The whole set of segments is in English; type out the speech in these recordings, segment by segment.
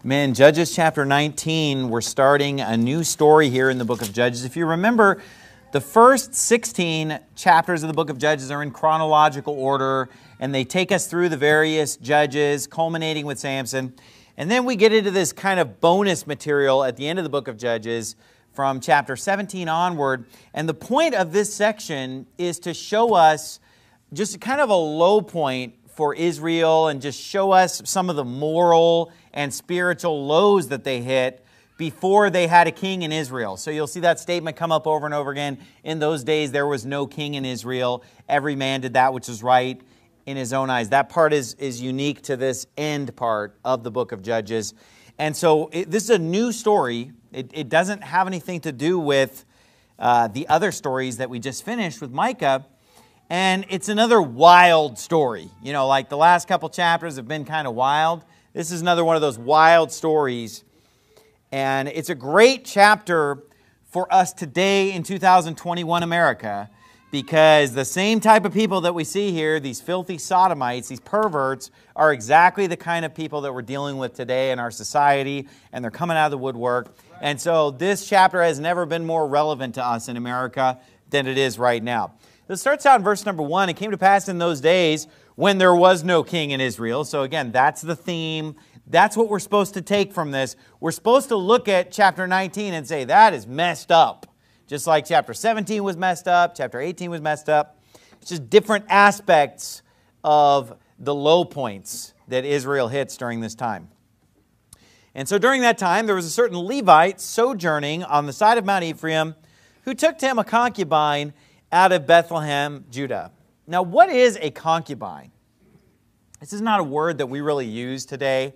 Man, Judges chapter 19, we're starting a new story here in the book of Judges. If you remember, the first 16 chapters of the book of Judges are in chronological order, and they take us through the various judges, culminating with Samson. And then we get into this kind of bonus material at the end of the book of Judges from chapter 17 onward. And the point of this section is to show us just kind of a low point for Israel and just show us some of the moral and spiritual lows that they hit before they had a king in Israel. So you'll see that statement come up over and over again. In those days, there was no king in Israel. Every man did that which was right in his own eyes. That part is unique to this end part of the book of Judges. And so this is a new story. It doesn't have anything to do with the other stories that we just finished with Micah. And it's another wild story. You know, like the last couple chapters have been kind of wild. This is another one of those wild stories. And it's a great chapter for us today in 2021 America, because the same type of people that we see here, these filthy sodomites, these perverts, are exactly the kind of people that we're dealing with today in our society, and they're coming out of the woodwork. And so this chapter has never been more relevant to us in America than it is right now. It starts out in verse number 1. It came to pass in those days when there was no king in Israel. So again, that's the theme. That's what we're supposed to take from this. We're supposed to look at chapter 19 and say, that is messed up. Just like chapter 17 was messed up, chapter 18 was messed up. It's just different aspects of the low points that Israel hits during this time. And so during that time, there was a certain Levite sojourning on the side of Mount Ephraim who took to him a concubine out of Bethlehem, Judah. Now, what is a concubine? This is not a word that we really use today.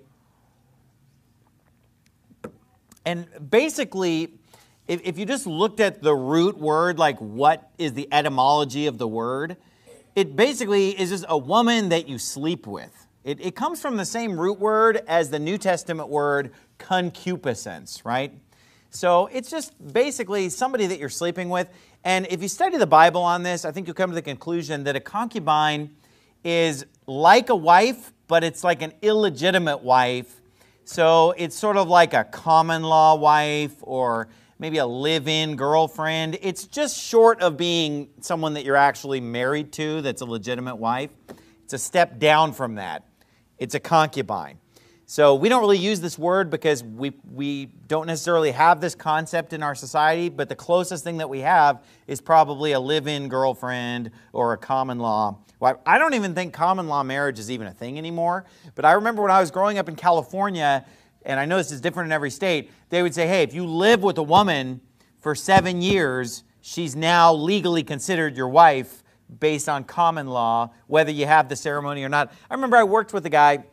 And basically, if you just looked at the root word, like what is the etymology of the word, it basically is just a woman that you sleep with. It comes from the same root word as the New Testament word concupiscence, right? So it's just basically somebody that you're sleeping with. And if you study the Bible on this, I think you'll come to the conclusion that a concubine is like a wife, but it's like an illegitimate wife. So it's sort of like a common law wife or maybe a live-in girlfriend. It's just short of being someone that you're actually married to that's a legitimate wife. It's a step down from that. It's a concubine. So we don't really use this word because we don't necessarily have this concept in our society, but the closest thing that we have is probably a live-in girlfriend or a common law. Well, I don't even think common law marriage is even a thing anymore, but I remember when I was growing up in California, and I know this is different in every state, they would say, hey, if you live with a woman for 7 years, she's now legally considered your wife based on common law, whether you have the ceremony or not. I remember I worked with a guy,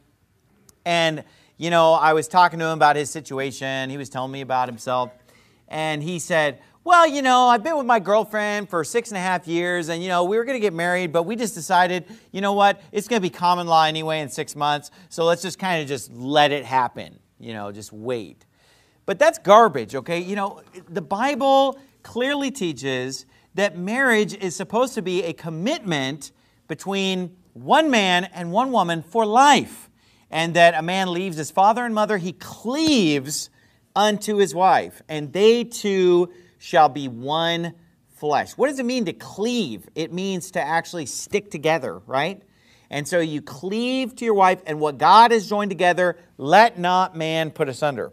and, you know, I was talking to him about his situation. He was telling me about himself. And he said, well, you know, I've been with my girlfriend for 6.5 years. And, you know, we were going to get married, but we just decided, you know what, it's going to be common law anyway in 6 months. So let's just kind of just let it happen, you know, just wait. But that's garbage, okay? You know, the Bible clearly teaches that marriage is supposed to be a commitment between one man and one woman for life. And that a man leaves his father and mother, he cleaves unto his wife, and they two shall be one flesh. What does it mean to cleave? It means to actually stick together, right? And so you cleave to your wife, and what God has joined together, let not man put asunder.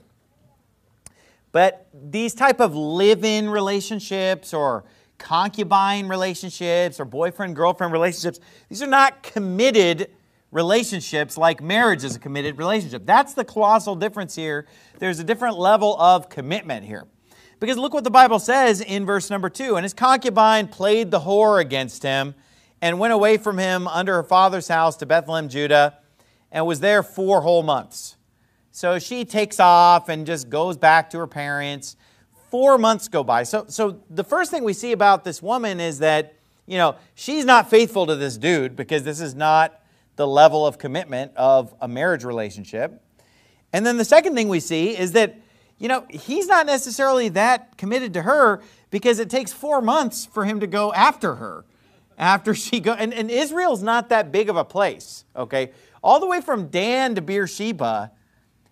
But these type of live-in relationships or concubine relationships or boyfriend-girlfriend relationships, these are not committed relationships like marriage is a committed relationship. That's the colossal difference here. There's a different level of commitment here. Because look what the Bible says in verse number 2. And his concubine played the whore against him and went away from him under her father's house to Bethlehem, Judah, and was there 4 whole months. So she takes off and just goes back to her parents. 4 months go by. So the first thing we see about this woman is that, you know, she's not faithful to this dude because this is not the level of commitment of a marriage relationship. And then the second thing we see is that, you know, he's not necessarily that committed to her because it takes 4 months for him to go after her. After she go, and Israel's not that big of a place, okay? All the way from Dan to Beersheba,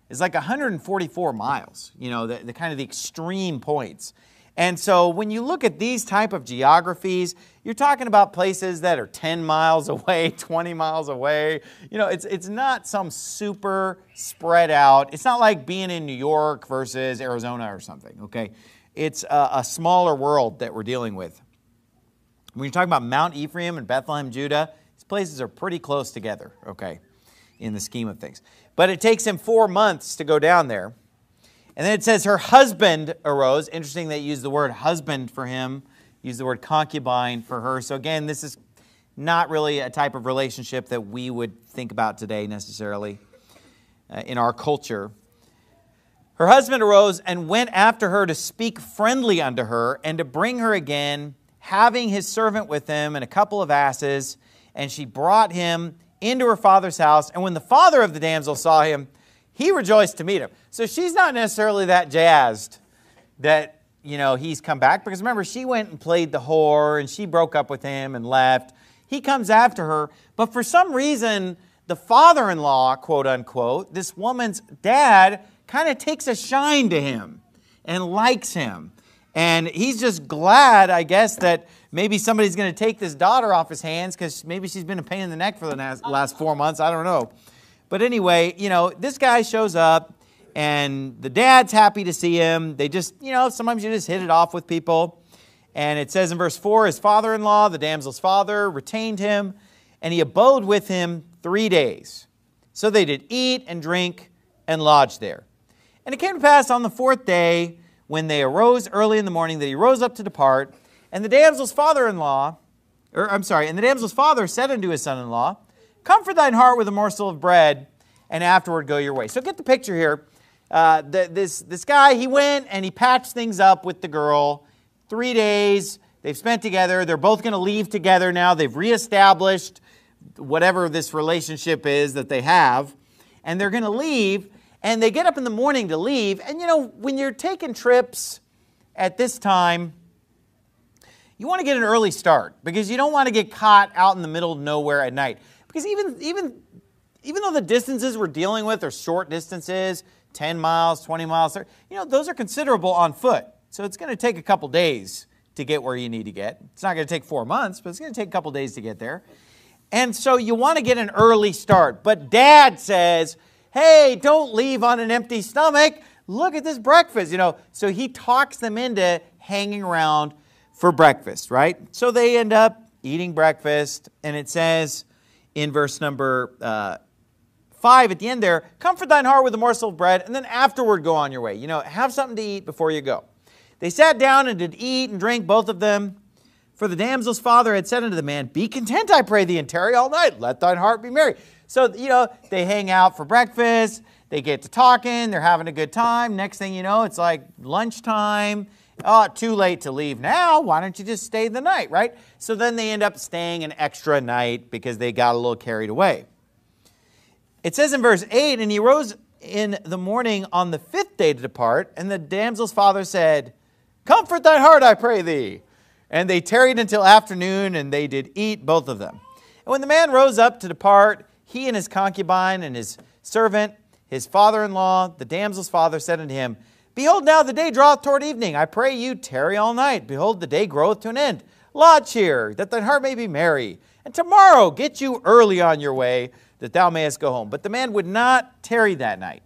is like 144 miles, the kind of the extreme points. And so when you look at these type of geographies, you're talking about places that are 10 miles away, 20 miles away. It's not some super spread out. It's not like being in New York versus Arizona or something, okay? It's a smaller world that we're dealing with. When you're talking about Mount Ephraim and Bethlehem, Judah, these places are pretty close together, okay, in the scheme of things. But it takes him 4 months to go down there. And then it says her husband arose. Interesting they use the word husband for him, use the word concubine for her. So again, this is not really a type of relationship that we would think about today necessarily in our culture. Her husband arose and went after her to speak friendly unto her and to bring her again, having his servant with him and a couple of asses. And she brought him into her father's house. And when the father of the damsel saw him, he rejoiced to meet him. So she's not necessarily that jazzed that, he's come back. Because remember, she went and played the whore and she broke up with him and left. He comes after her. But for some reason, the father-in-law, quote unquote, this woman's dad, kind of takes a shine to him and likes him. And he's just glad, I guess, that maybe somebody's going to take this daughter off his hands because maybe she's been a pain in the neck for the last 4 months. I don't know. But anyway, this guy shows up and the dad's happy to see him. They just, sometimes you just hit it off with people. And it says in verse 4, his father-in-law, the damsel's father, retained him, and he abode with him 3 days. So they did eat and drink and lodge there. And it came to pass on the 4th day, when they arose early in the morning, that he rose up to depart. And the damsel's father said unto his son-in-law, comfort thine heart with a morsel of bread, and afterward go your way. So get the picture here. This guy, he went and he patched things up with the girl. 3 days, they've spent together. They're both going to leave together now. They've reestablished whatever this relationship is that they have. And they're going to leave. And they get up in the morning to leave. And when you're taking trips at this time, you want to get an early start because you don't want to get caught out in the middle of nowhere at night. Because even though the distances we're dealing with are short distances, 10 miles, 20 miles, those are considerable on foot. So it's going to take a couple days to get where you need to get. It's not going to take 4 months, but it's going to take a couple days to get there. And so you want to get an early start. But Dad says, hey, don't leave on an empty stomach. Look at this breakfast, So he talks them into hanging around for breakfast, right? So they end up eating breakfast, and it says in verse number 5 at the end there, comfort thine heart with a morsel of bread, and then afterward go on your way. Have something to eat before you go. They sat down and did eat and drink, both of them. For the damsel's father had said unto the man, be content, I pray thee, and tarry all night. Let thine heart be merry. So, they hang out for breakfast. They get to talking. They're having a good time. Next thing you know, it's like lunchtime. Oh, too late to leave now. Why don't you just stay the night, right? So then they end up staying an extra night because they got a little carried away. It says in verse 8, and he rose in the morning on the 5th day to depart, and the damsel's father said, comfort thy heart, I pray thee. And they tarried until afternoon, and they did eat, both of them. And when the man rose up to depart, he and his concubine and his servant, his father-in-law, the damsel's father, said unto him, behold, now the day draweth toward evening. I pray you, tarry all night. Behold, the day groweth to an end. Lodge here, that thine heart may be merry. And tomorrow get you early on your way, that thou mayest go home. But the man would not tarry that night.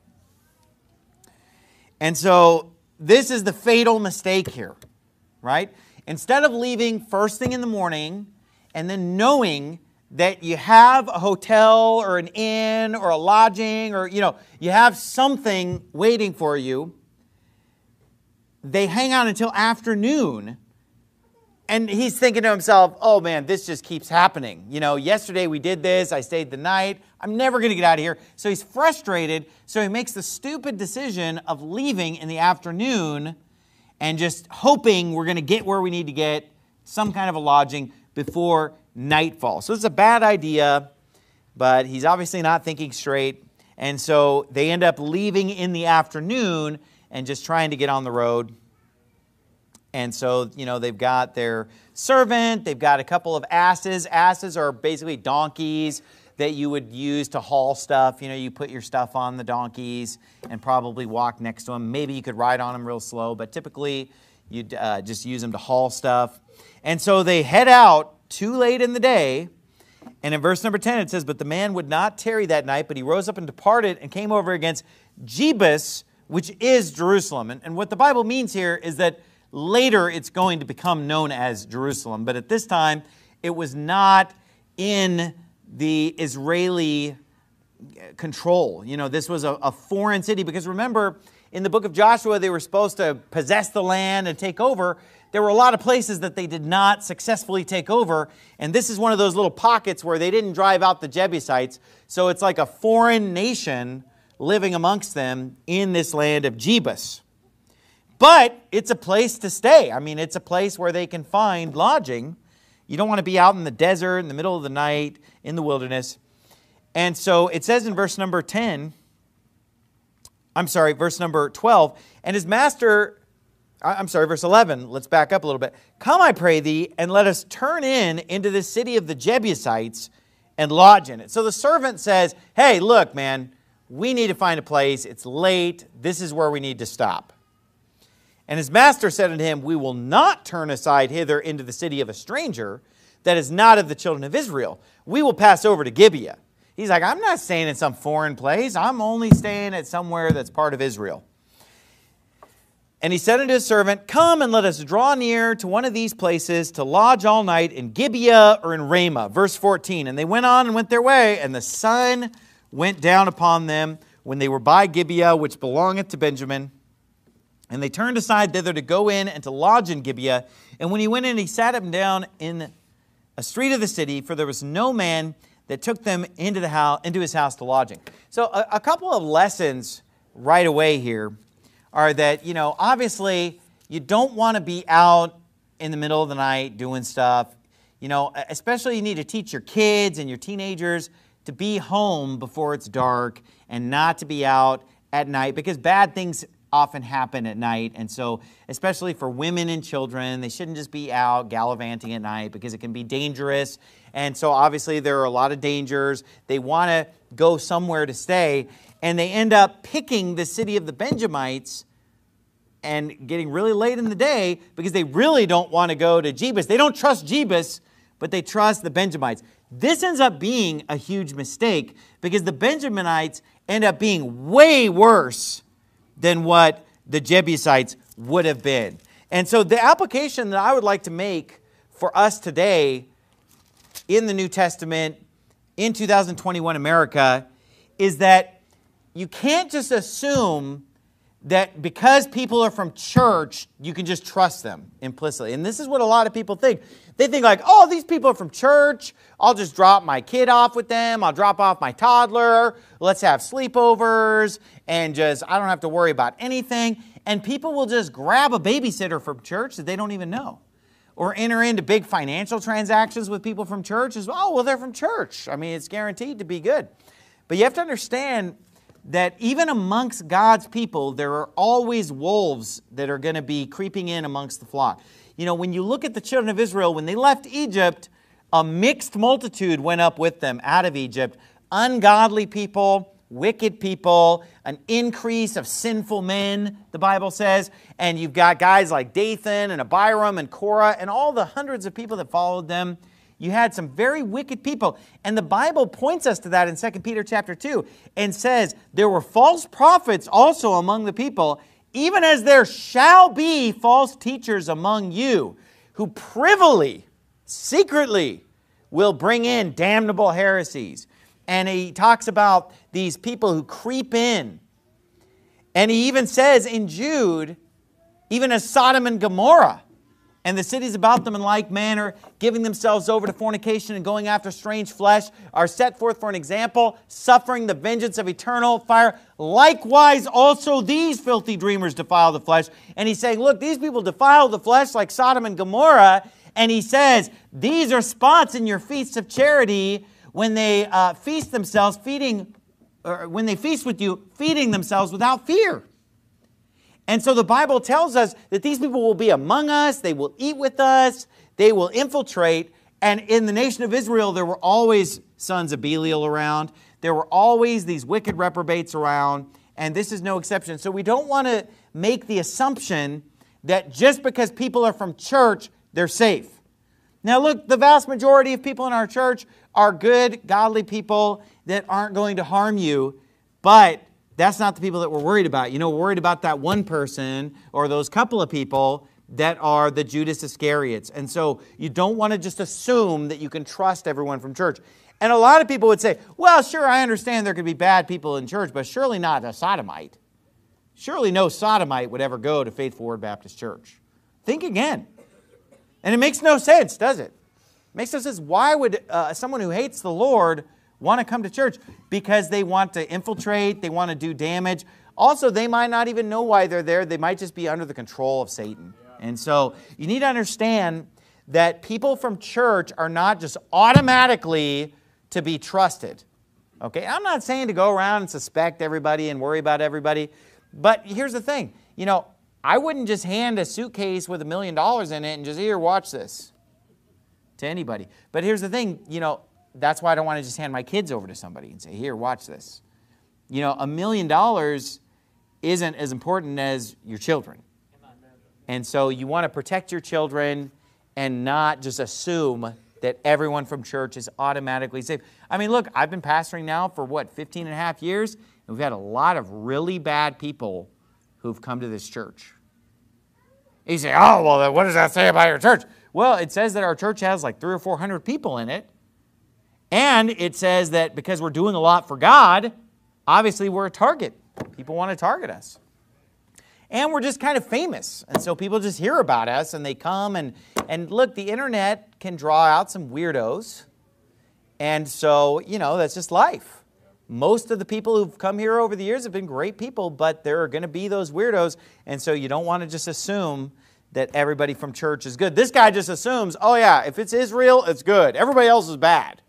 And so this is the fatal mistake here, right? Instead of leaving first thing in the morning and then knowing that you have a hotel or an inn or a lodging or, you have something waiting for you, they hang out until afternoon. And he's thinking to himself, oh man, this just keeps happening. Yesterday we did this, I stayed the night, I'm never going to get out of here. So he's frustrated, so he makes the stupid decision of leaving in the afternoon and just hoping we're going to get where we need to get, some kind of a lodging before nightfall. So it's a bad idea, but he's obviously not thinking straight. And so they end up leaving in the afternoon and just trying to get on the road. And so, they've got their servant, they've got a couple of asses. Asses are basically donkeys that you would use to haul stuff. You know, you put your stuff on the donkeys and probably walk next to them. Maybe you could ride on them real slow, but typically you'd just use them to haul stuff. And so they head out too late in the day. And in verse number 10, it says, "But the man would not tarry that night, but he rose up and departed and came over against Jebus, which is Jerusalem." And what the Bible means here is that later it's going to become known as Jerusalem. But at this time, it was not in the Israeli control. You know, this was a foreign city, because remember, in the book of Joshua, they were supposed to possess the land and take over. There were a lot of places that they did not successfully take over, and this is one of those little pockets where they didn't drive out the Jebusites, so it's like a foreign nation living amongst them in this land of Jebus. But it's a place to stay. I mean, it's a place where they can find lodging. You don't want to be out in the desert in the middle of the night in the wilderness. And so it says in verse number 12, "And his master," verse 11, let's back up a little bit. "Come, I pray thee, and let us turn into the city of the Jebusites and lodge in it." So the servant says, "Hey, look, man, we need to find a place. It's late. This is where we need to stop." And his master said unto him, "We will not turn aside hither into the city of a stranger that is not of the children of Israel. We will pass over to Gibeah." He's like, "I'm not staying in some foreign place. I'm only staying at somewhere that's part of Israel." And he said unto his servant, "Come and let us draw near to one of these places to lodge all night in Gibeah or in Ramah." Verse 14, "And they went on and went their way, and the sun went down upon them when they were by Gibeah, which belongeth to Benjamin. And they turned aside thither to go in and to lodge in Gibeah. And when he went in, he sat him down in a street of the city, for there was no man that took them into his house to lodging." So a couple of lessons right away here are that, you know, obviously you don't want to be out in the middle of the night doing stuff. You know, especially you need to teach your kids and your teenagers to be home before it's dark and not to be out at night, because bad things often happen at night. And so especially for women and children, they shouldn't just be out gallivanting at night, because it can be dangerous. And so obviously there are a lot of dangers. They want to go somewhere to stay, and they end up picking the city of the Benjamites and getting really late in the day, because they really don't want to go to Jebus. They don't trust Jebus, but they trust the Benjamites. This ends up being a huge mistake, because the Benjamites end up being way worse than what the Jebusites would have been. And so the application that I would like to make for us today in the New Testament, in 2021 America, is that you can't just assume that because people are from church, you can just trust them implicitly. And this is what a lot of people think. They think like, oh, these people are from church. I'll just drop my kid off with them. I'll drop off my toddler. Let's have sleepovers. And I don't have to worry about anything. And people will just grab a babysitter from church that they don't even know. Or enter into big financial transactions with people from church. Oh, well, they're from church. I mean, it's guaranteed to be good. But you have to understand that even amongst God's people, there are always wolves that are going to be creeping in amongst the flock. You know, when you look at the children of Israel, when they left Egypt, a mixed multitude went up with them out of Egypt. Ungodly people, wicked people, an increase of sinful men, the Bible says. And you've got guys like Dathan and Abiram and Korah and all the hundreds of people that followed them. You had some very wicked people. And the Bible points us to that in 2 Peter chapter 2 and says, there were false prophets also among the people, even as there shall be false teachers among you, who privily, secretly, will bring in damnable heresies. And he talks about these people who creep in. And he even says in Jude, even as Sodom and Gomorrah, and the cities about them in like manner, giving themselves over to fornication and going after strange flesh, are set forth for an example, suffering the vengeance of eternal fire. Likewise, also these filthy dreamers defile the flesh. And he's saying, look, these people defile the flesh like Sodom and Gomorrah. And he says, these are spots in your feasts of charity when they feast themselves, when they feast with you, feeding themselves without fear. And so the Bible tells us that these people will be among us, they will eat with us, they will infiltrate. And in the nation of Israel, there were always sons of Belial around. There were always these wicked reprobates around, and this is no exception. So we don't want to make the assumption that just because people are from church, they're safe. Now look, the vast majority of people in our church are good, godly people that aren't going to harm you, but that's not the people that we're worried about. You know, we're worried about that one person or those couple of people that are the Judas Iscariots. And so you don't want to just assume that you can trust everyone from church. And a lot of people would say, well, sure, I understand there could be bad people in church, but surely not a sodomite. Surely no sodomite would ever go to Faithful Word Baptist Church. Think again. And it makes no sense, does it? It makes no sense. Why would someone who hates the Lord want to come to church? Because they want to infiltrate, they want to do damage. Also, they might not even know why they're there. They might just be under the control of Satan. And so you need to understand that people from church are not just automatically to be trusted. Okay, I'm not saying to go around and suspect everybody and worry about everybody. But here's the thing. You know, I wouldn't just hand a suitcase with $1 million in it and just, here, watch this to anybody. But here's the thing, you know, that's why I don't want to just hand my kids over to somebody and say, here, watch this. You know, $1 million isn't as important as your children. And so you want to protect your children and not just assume that everyone from church is automatically safe. I mean, look, I've been pastoring now for, 15 and a half years, and we've had a lot of really bad people who've come to this church. You say, oh, well, what does that say about your church? Well, it says that our church has like 300 or 400 people in it. And it says that because we're doing a lot for God, obviously we're a target. People want to target us. And we're just kind of famous. And so people just hear about us and they come. And look, the internet can draw out some weirdos. And so, you know, that's just life. Most of the people who've come here over the years have been great people, but there are going to be those weirdos. And so you don't want to just assume that everybody from church is good. This guy just assumes, oh yeah, if it's Israel, it's good. Everybody else is bad.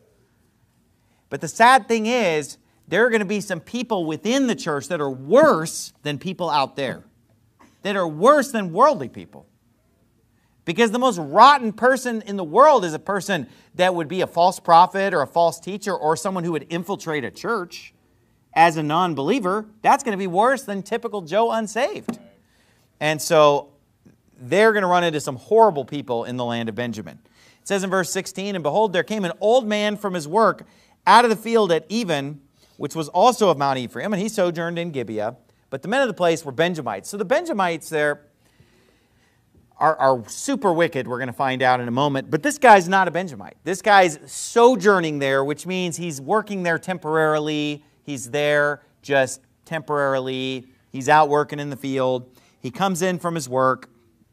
But the sad thing is, there are going to be some people within the church that are worse than people out there. That are worse than worldly people. Because the most rotten person in the world is a person that would be a false prophet or a false teacher or someone who would infiltrate a church as a non-believer. That's going to be worse than typical Joe unsaved. And so they're going to run into some horrible people in the land of Benjamin. It says in verse 16, and behold, there came an old man from his work out of the field at Even, which was also of Mount Ephraim, and he sojourned in Gibeah. But the men of the place were Benjamites. So the Benjamites there are super wicked, we're going to find out in a moment. But this guy's not a Benjamite. This guy's sojourning there, which means he's working there temporarily. He's there just temporarily. He's out working in the field. He comes in from his work,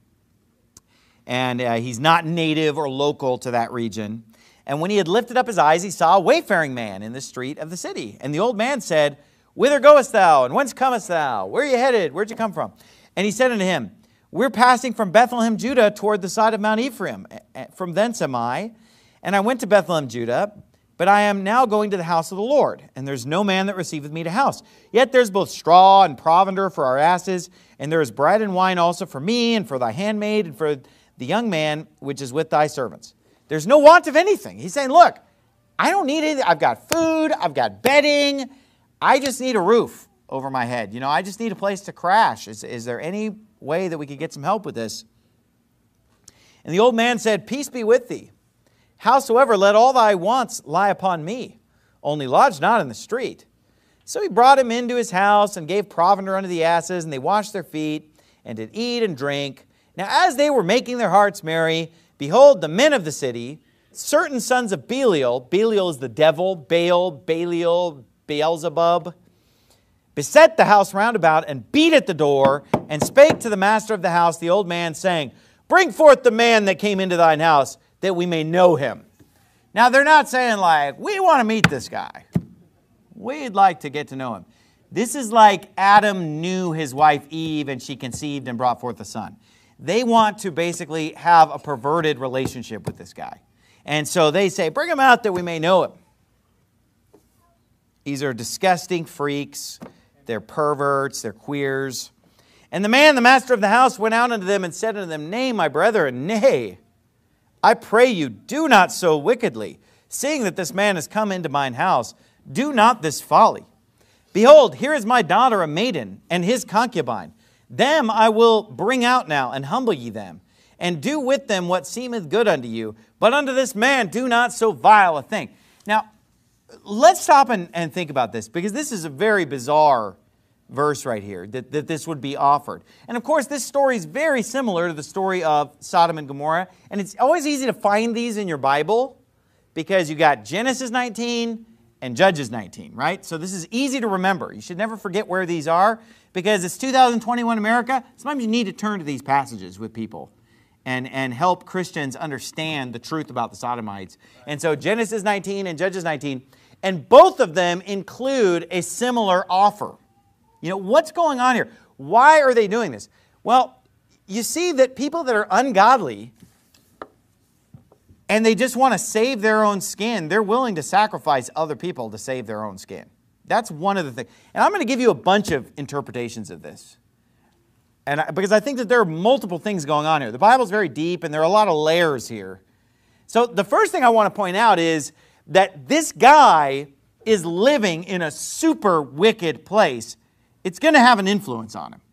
and he's not native or local to that region. And when he had lifted up his eyes, he saw a wayfaring man in the street of the city. And the old man said, Whither goest thou, and whence comest thou? Where are you headed? Where'd you come from? And he said unto him, We're passing from Bethlehem, Judah, toward the side of Mount Ephraim. From thence am I. And I went to Bethlehem, Judah, but I am now going to the house of the Lord. And there's no man that receiveth me to house. Yet there's both straw and provender for our asses, and there is bread and wine also for me, and for thy handmaid, and for the young man which is with thy servants. There's no want of anything. He's saying, look, I don't need anything. I've got food. I've got bedding. I just need a roof over my head. You know, I just need a place to crash. Is there any way that we could get some help with this? And the old man said, Peace be with thee. Howsoever, let all thy wants lie upon me. Only lodge not in the street. So he brought him into his house and gave provender unto the asses, and they washed their feet and did eat and drink. Now as they were making their hearts merry, behold, the men of the city, certain sons of Belial, Belial is the devil, Baal, Belial, Beelzebub, beset the house round about and beat at the door and spake to the master of the house, the old man, saying, Bring forth the man that came into thine house, that we may know him. Now they're not saying like, we want to meet this guy. We'd like to get to know him. This is like Adam knew his wife Eve and she conceived and brought forth a son. They want to basically have a perverted relationship with this guy. And so they say, bring him out that we may know him. These are disgusting freaks. They're perverts. They're queers. And the man, the master of the house, went out unto them and said unto them, Nay, my brethren, nay, I pray you, do not so wickedly. seeing that this man has come into mine house, do not this folly. Behold, here is my daughter a maiden, and his concubine. Them I will bring out now, and humble ye them, and do with them what seemeth good unto you. But unto this man do not so vile a thing. Now, let's stop and think about this, because this is a very bizarre verse right here, that this would be offered. And of course, this story is very similar to the story of Sodom and Gomorrah. And it's always easy to find these in your Bible, because you got Genesis 19 and Judges 19, right? So this is easy to remember. You should never forget where these are, because it's 2021 America. Sometimes you need to turn to these passages with people and help Christians understand the truth about the Sodomites. And so Genesis 19 and Judges 19, and both of them include a similar offer. You know, what's going on here? Why are they doing this? Well, you see that people that are ungodly and they just want to save their own skin, they're willing to sacrifice other people to save their own skin. That's one of the things. And I'm going to give you a bunch of interpretations of this. Because I think that there are multiple things going on here. The Bible's very deep and there are a lot of layers here. So the first thing I want to point out is that this guy is living in a super wicked place. It's going to have an influence on him.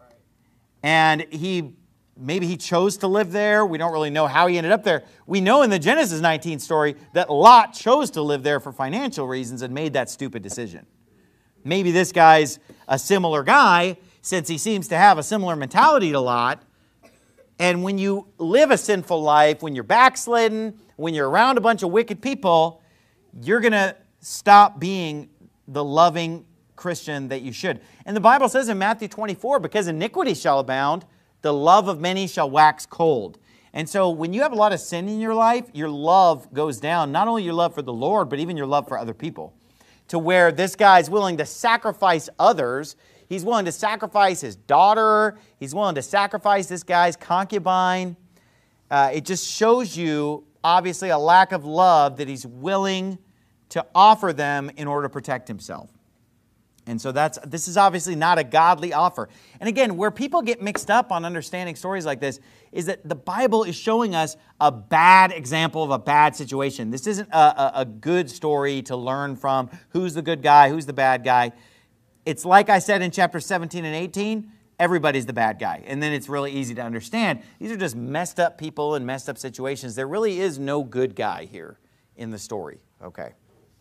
And maybe he chose to live there. We don't really know how he ended up there. We know in the Genesis 19 story that Lot chose to live there for financial reasons and made that stupid decision. Maybe this guy's a similar guy, since he seems to have a similar mentality to Lot. And when you live a sinful life, when you're backslidden, when you're around a bunch of wicked people, you're going to stop being the loving Christian that you should. And the Bible says in Matthew 24, because iniquity shall abound, the love of many shall wax cold. And so when you have a lot of sin in your life, your love goes down. Not only your love for the Lord, but even your love for other people. To where this guy's willing to sacrifice others. He's willing to sacrifice his daughter. He's willing to sacrifice this guy's concubine. It just shows you, obviously, a lack of love that he's willing to offer them in order to protect himself. And so this is obviously not a godly offer. And again, where people get mixed up on understanding stories like this is that the Bible is showing us a bad example of a bad situation. This isn't a good story to learn from who's the good guy, who's the bad guy. It's like I said in chapter 17 and 18, everybody's the bad guy. And then it's really easy to understand. These are just messed up people and messed up situations. There really is no good guy here in the story. Okay.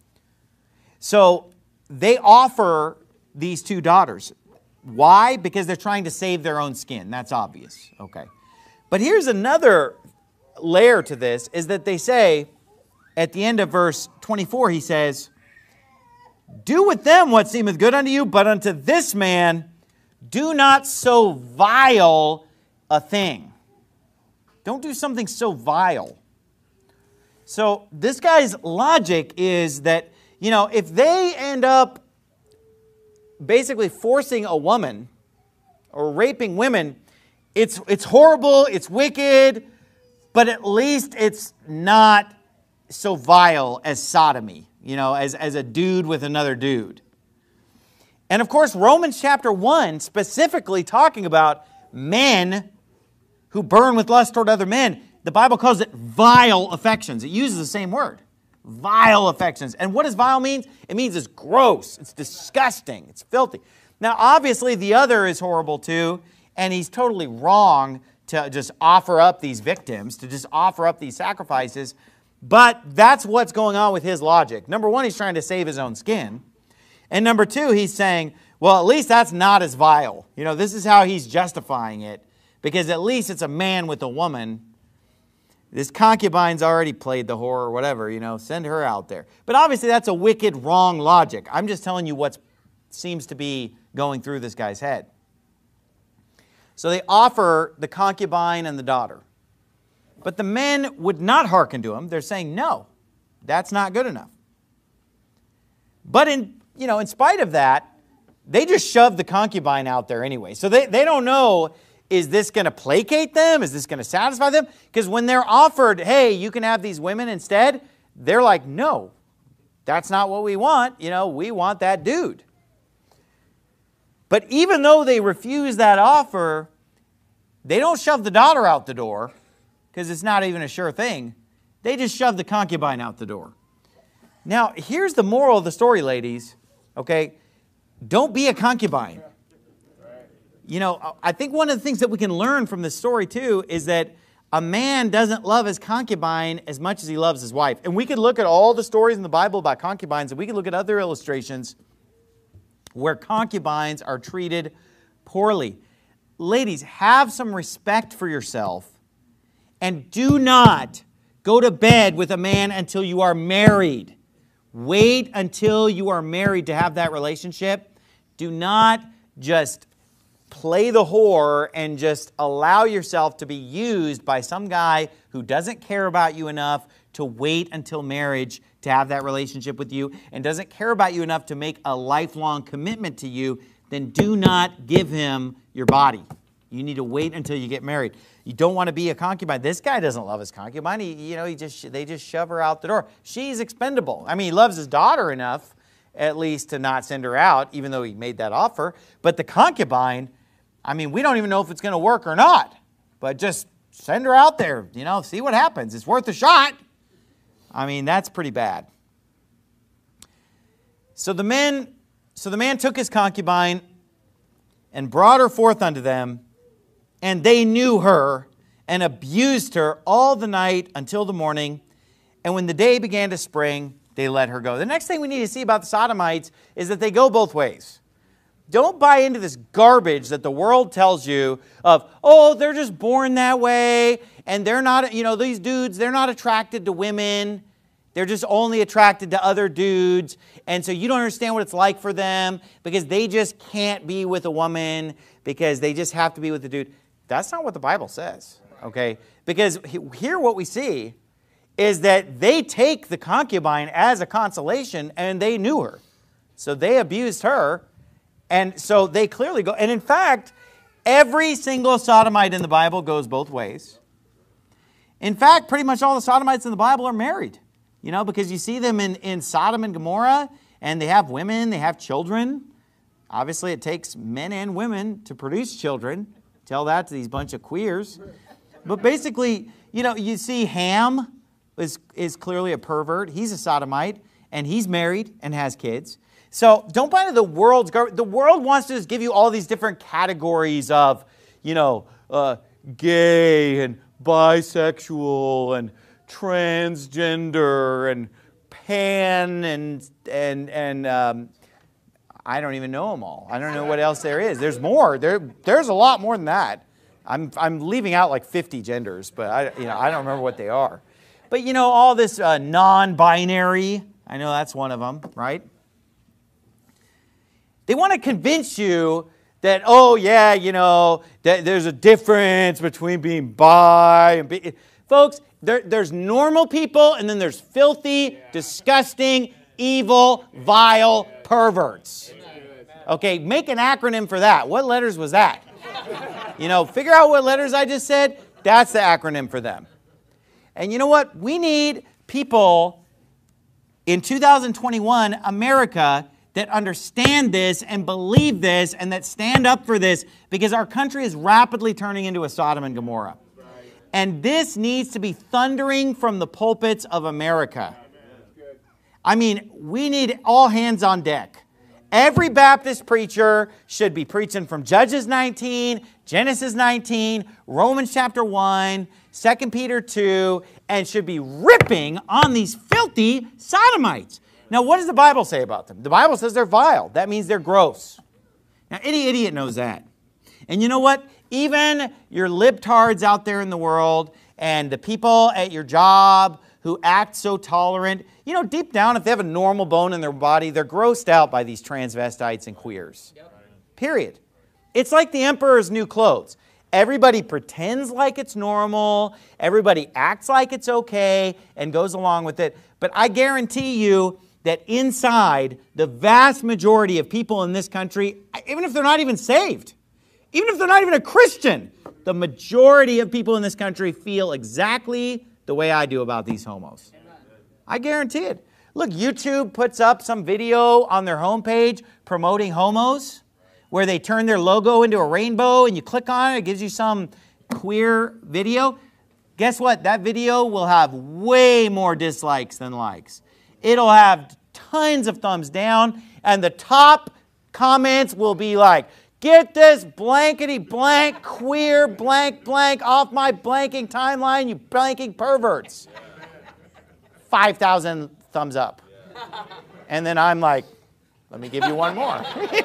So they offer these two daughters. Why? Because they're trying to save their own skin. That's obvious. Okay. But here's another layer to this, is that they say, at the end of verse 24, he says, do with them what seemeth good unto you, but unto this man do not so vile a thing. Don't do something so vile. So this guy's logic is that, you know, if they end up basically forcing a woman or raping women, it's horrible, it's wicked, but at least it's not so vile as sodomy, you know, as a dude with another dude. And of course, Romans chapter 1, specifically talking about men who burn with lust toward other men, the Bible calls it vile affections. It uses the same word. Vile affections. And what does vile mean? It means it's gross, it's disgusting, it's filthy. Now, obviously, the other is horrible too, and he's totally wrong to just offer up these victims, to just offer up these sacrifices, but that's what's going on with his logic. Number one, he's trying to save his own skin. And number two, he's saying, well, at least that's not as vile. You know, this is how he's justifying it, because at least it's a man with a woman. This concubine's already played the whore or whatever, you know, send her out there. But obviously that's a wicked, wrong logic. I'm just telling you what seems to be going through this guy's head. So they offer the concubine and the daughter. But the men would not hearken to him. They're saying, no, that's not good enough. But in spite of that, they just shoved the concubine out there anyway. So they don't know, is this going to placate them? Is this going to satisfy them? Because when they're offered, hey, you can have these women instead, they're like, no, that's not what we want. You know, we want that dude. But even though they refuse that offer, they don't shove the daughter out the door, because it's not even a sure thing. They just shove the concubine out the door. Now, here's the moral of the story, ladies. Okay? Don't be a concubine. You know, I think one of the things that we can learn from this story, too, is that a man doesn't love his concubine as much as he loves his wife. And we could look at all the stories in the Bible about concubines, and we could look at other illustrations where concubines are treated poorly. Ladies, have some respect for yourself, and do not go to bed with a man until you are married. Wait until you are married to have that relationship. Do not just play the whore and just allow yourself to be used by some guy who doesn't care about you enough to wait until marriage to have that relationship with you and doesn't care about you enough to make a lifelong commitment to you. Then do not give him your body. You need to wait until you get married. You don't want to be a concubine. This guy doesn't love his concubine. They just shove her out the door. She's expendable. I mean, he loves his daughter enough, at least, to not send her out, even though he made that offer. But the concubine, I mean, we don't even know if it's going to work or not. But just send her out there, see what happens. It's worth a shot. I mean, that's pretty bad. So the man took his concubine and brought her forth unto them, and they knew her and abused her all the night until the morning. And when the day began to spring, they let her go. The next thing we need to see about the Sodomites is that they go both ways. Don't buy into this garbage that the world tells you of, oh, they're just born that way, and they're not, these dudes, they're not attracted to women. They're just only attracted to other dudes, and so you don't understand what it's like for them because they just can't be with a woman because they just have to be with a dude. That's not what the Bible says, okay? Because here what we see is that they take the concubine as a consolation, and they knew her. So they abused her, and so they clearly go. And in fact, every single sodomite in the Bible goes both ways. In fact, pretty much all the sodomites in the Bible are married. Because you see them in Sodom and Gomorrah, and they have women, they have children. Obviously, it takes men and women to produce children. Tell that to these bunch of queers. But basically, you see Ham is clearly a pervert. He's a sodomite, and he's married and has kids. So don't buy into the world's garbage. The world wants to just give you all these different categories of, gay and bisexual and transgender and pan and I don't even know them all. I don't know what else there is. There's more. There's a lot more than that. I'm leaving out like 50 genders, but I don't remember what they are. But all this non-binary. I know that's one of them, right? They want to convince you that that there's a difference between being bi and folks. There's normal people, and then there's filthy, disgusting, evil, vile perverts. Okay, make an acronym for that. What letters was that? Figure out what letters I just said. That's the acronym for them. And you know what? We need people in 2021 America that understand this and believe this and that stand up for this, because our country is rapidly turning into a Sodom and Gomorrah. And this needs to be thundering from the pulpits of America. I mean, we need all hands on deck. Every Baptist preacher should be preaching from Judges 19, Genesis 19, Romans chapter 1, 2 Peter 2, and should be ripping on these filthy sodomites. Now, what does the Bible say about them? The Bible says they're vile. That means they're gross. Now, any idiot knows that. And you know what? Even your libtards out there in the world and the people at your job who act so tolerant, deep down, if they have a normal bone in their body, they're grossed out by these transvestites and queers. Period. It's like the emperor's new clothes. Everybody pretends like it's normal. Everybody acts like it's okay and goes along with it. But I guarantee you that inside, the vast majority of people in this country, even if they're not even saved, even if they're not even a Christian, the majority of people in this country feel exactly the way I do about these homos. I guarantee it. Look, YouTube puts up some video on their homepage promoting homos, where they turn their logo into a rainbow and you click on it, it gives you some queer video. Guess what? That video will have way more dislikes than likes. it'll have tons of thumbs down, and the top comments will be like, get this blankety blank queer blank blank off my blanking timeline, you blanking perverts. 5,000 thumbs up. And then I'm like, let me give you one more.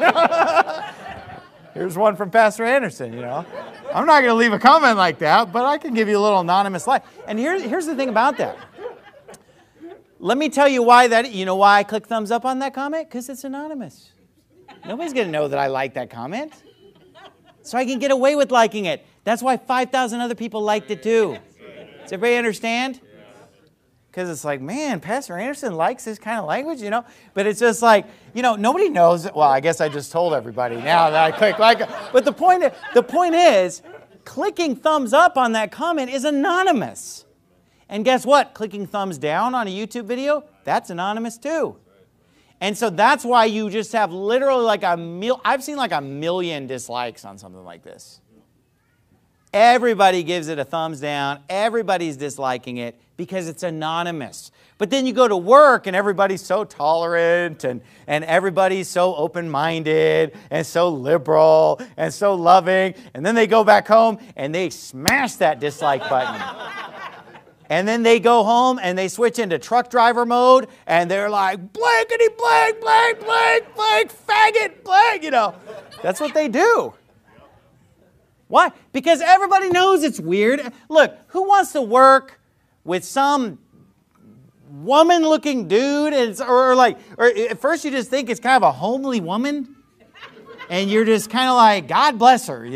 Here's one from Pastor Anderson, I'm not going to leave a comment like that, but I can give you a little anonymous like. And here's the thing about that. Let me tell you why why I click thumbs up on that comment? Because it's anonymous. Nobody's going to know that I like that comment. So I can get away with liking it. That's why 5,000 other people liked it too. Does everybody understand? Because it's like, man, Pastor Anderson likes this kind of language, But it's just like, nobody knows. Well, I guess I just told everybody now that I click like. But the point is, clicking thumbs up on that comment is anonymous. And guess what? Clicking thumbs down on a YouTube video, that's anonymous too. And so that's why you just have literally like I've seen like 1 million dislikes on something like this. Everybody gives it a thumbs down. Everybody's disliking it because it's anonymous. But then you go to work and everybody's so tolerant and everybody's so open-minded and so liberal and so loving. And then they go back home and they smash that dislike button. And then they go home and they switch into truck driver mode and they're like, blankety blank, blank, blank, blank, faggot, blank, That's what they do. Why? Because everybody knows it's weird. Look, who wants to work with some woman-looking dude? Or at first you just think it's kind of a homely woman. And you're just kind of like, God bless her,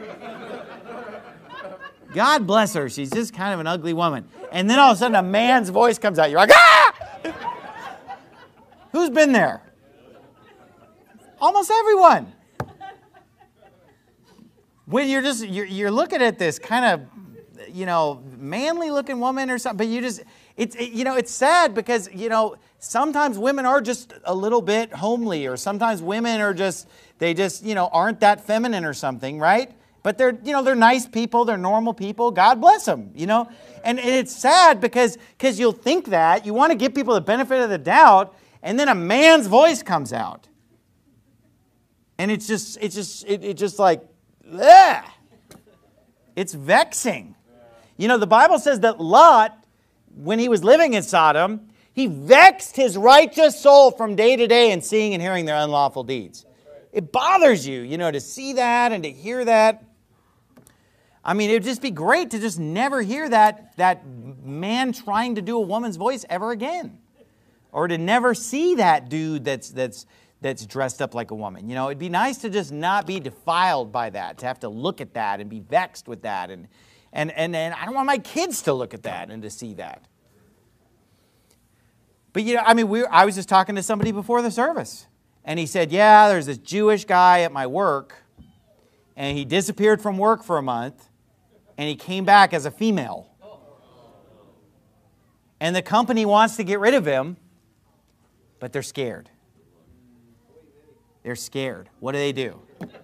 God bless her. She's just kind of an ugly woman. And then all of a sudden a man's voice comes out. You're like, ah! Who's been there? Almost everyone. When you're looking at this kind of, manly looking woman or something, but it's sad because, sometimes women are just a little bit homely, or sometimes women are they aren't that feminine or something, right? But they're nice people, they're normal people, God bless them, And it's sad because you'll think that, you want to give people the benefit of the doubt, and then a man's voice comes out. And it's just like, ugh. It's vexing. The Bible says that Lot, when he was living in Sodom, he vexed his righteous soul from day to day in seeing and hearing their unlawful deeds. It bothers you, to see that and to hear that. I mean, it would just be great to just never hear that man trying to do a woman's voice ever again. Or to never see that dude that's dressed up like a woman. It'd be nice to just not be defiled by that, to have to look at that and be vexed with that. And I don't want my kids to look at that and to see that. But, I was just talking to somebody before the service. And he said, yeah, there's this Jewish guy at my work. And he disappeared from work for a month. And he came back as a female. And the company wants to get rid of him. But they're scared. They're scared. What do?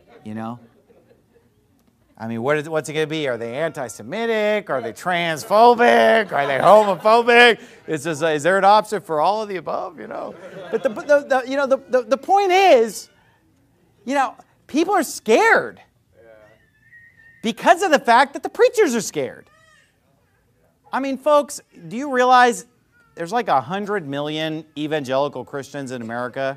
I mean, what's it going to be? Are they anti-Semitic? Are they transphobic? Are they homophobic? Is there an option for all of the above? But the point is, people are scared because of the fact that the preachers are scared. I mean, folks, do you realize there's like 100 million evangelical Christians in America?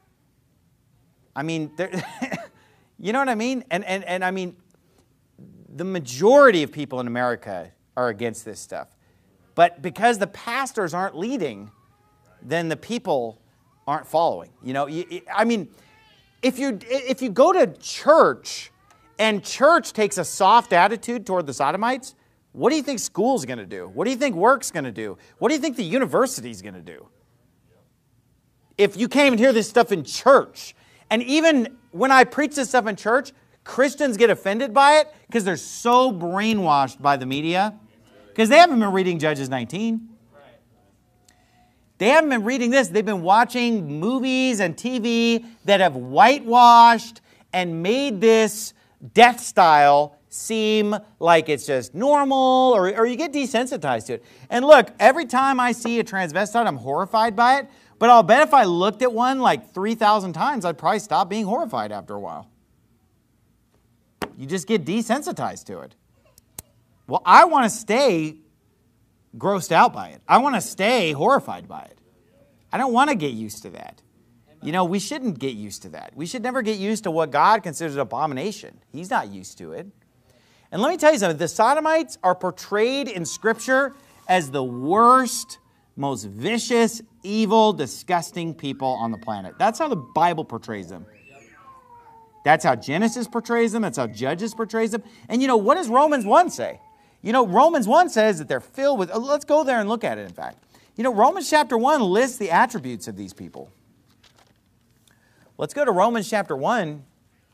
I mean, you know what I mean? And I mean, the majority of people in America are against this stuff. But because the pastors aren't leading, then the people aren't following. I mean, if you go to church and church takes a soft attitude toward the Sodomites, what do you think school's going to do? What do you think work's going to do? What do you think the university's going to do? If you can't even hear this stuff in church, and even when I preach this stuff in church, Christians get offended by it because they're so brainwashed by the media because they haven't been reading Judges 19. They haven't been reading this. They've been watching movies and TV that have whitewashed and made this death style seem like it's just normal, or you get desensitized to it. And look, every time I see a transvestite, I'm horrified by it. But I'll bet if I looked at one like 3,000 times, I'd probably stop being horrified after a while. You just get desensitized to it. Well, I want to stay grossed out by it. I want to stay horrified by it. I don't want to get used to that. You know, we shouldn't get used to that. We should never get used to what God considers an abomination. He's not used to it. And let me tell you something. The Sodomites are portrayed in Scripture as the worst, most vicious, evil, disgusting people on the planet. That's how the Bible portrays them. That's how Genesis portrays them. That's how Judges portrays them. And you know, what does Romans 1 say? You know, Romans 1 says that they're filled with... Let's go there and look at it, in fact. You know, Romans chapter 1 lists the attributes of these people. Let's go to Romans chapter 1.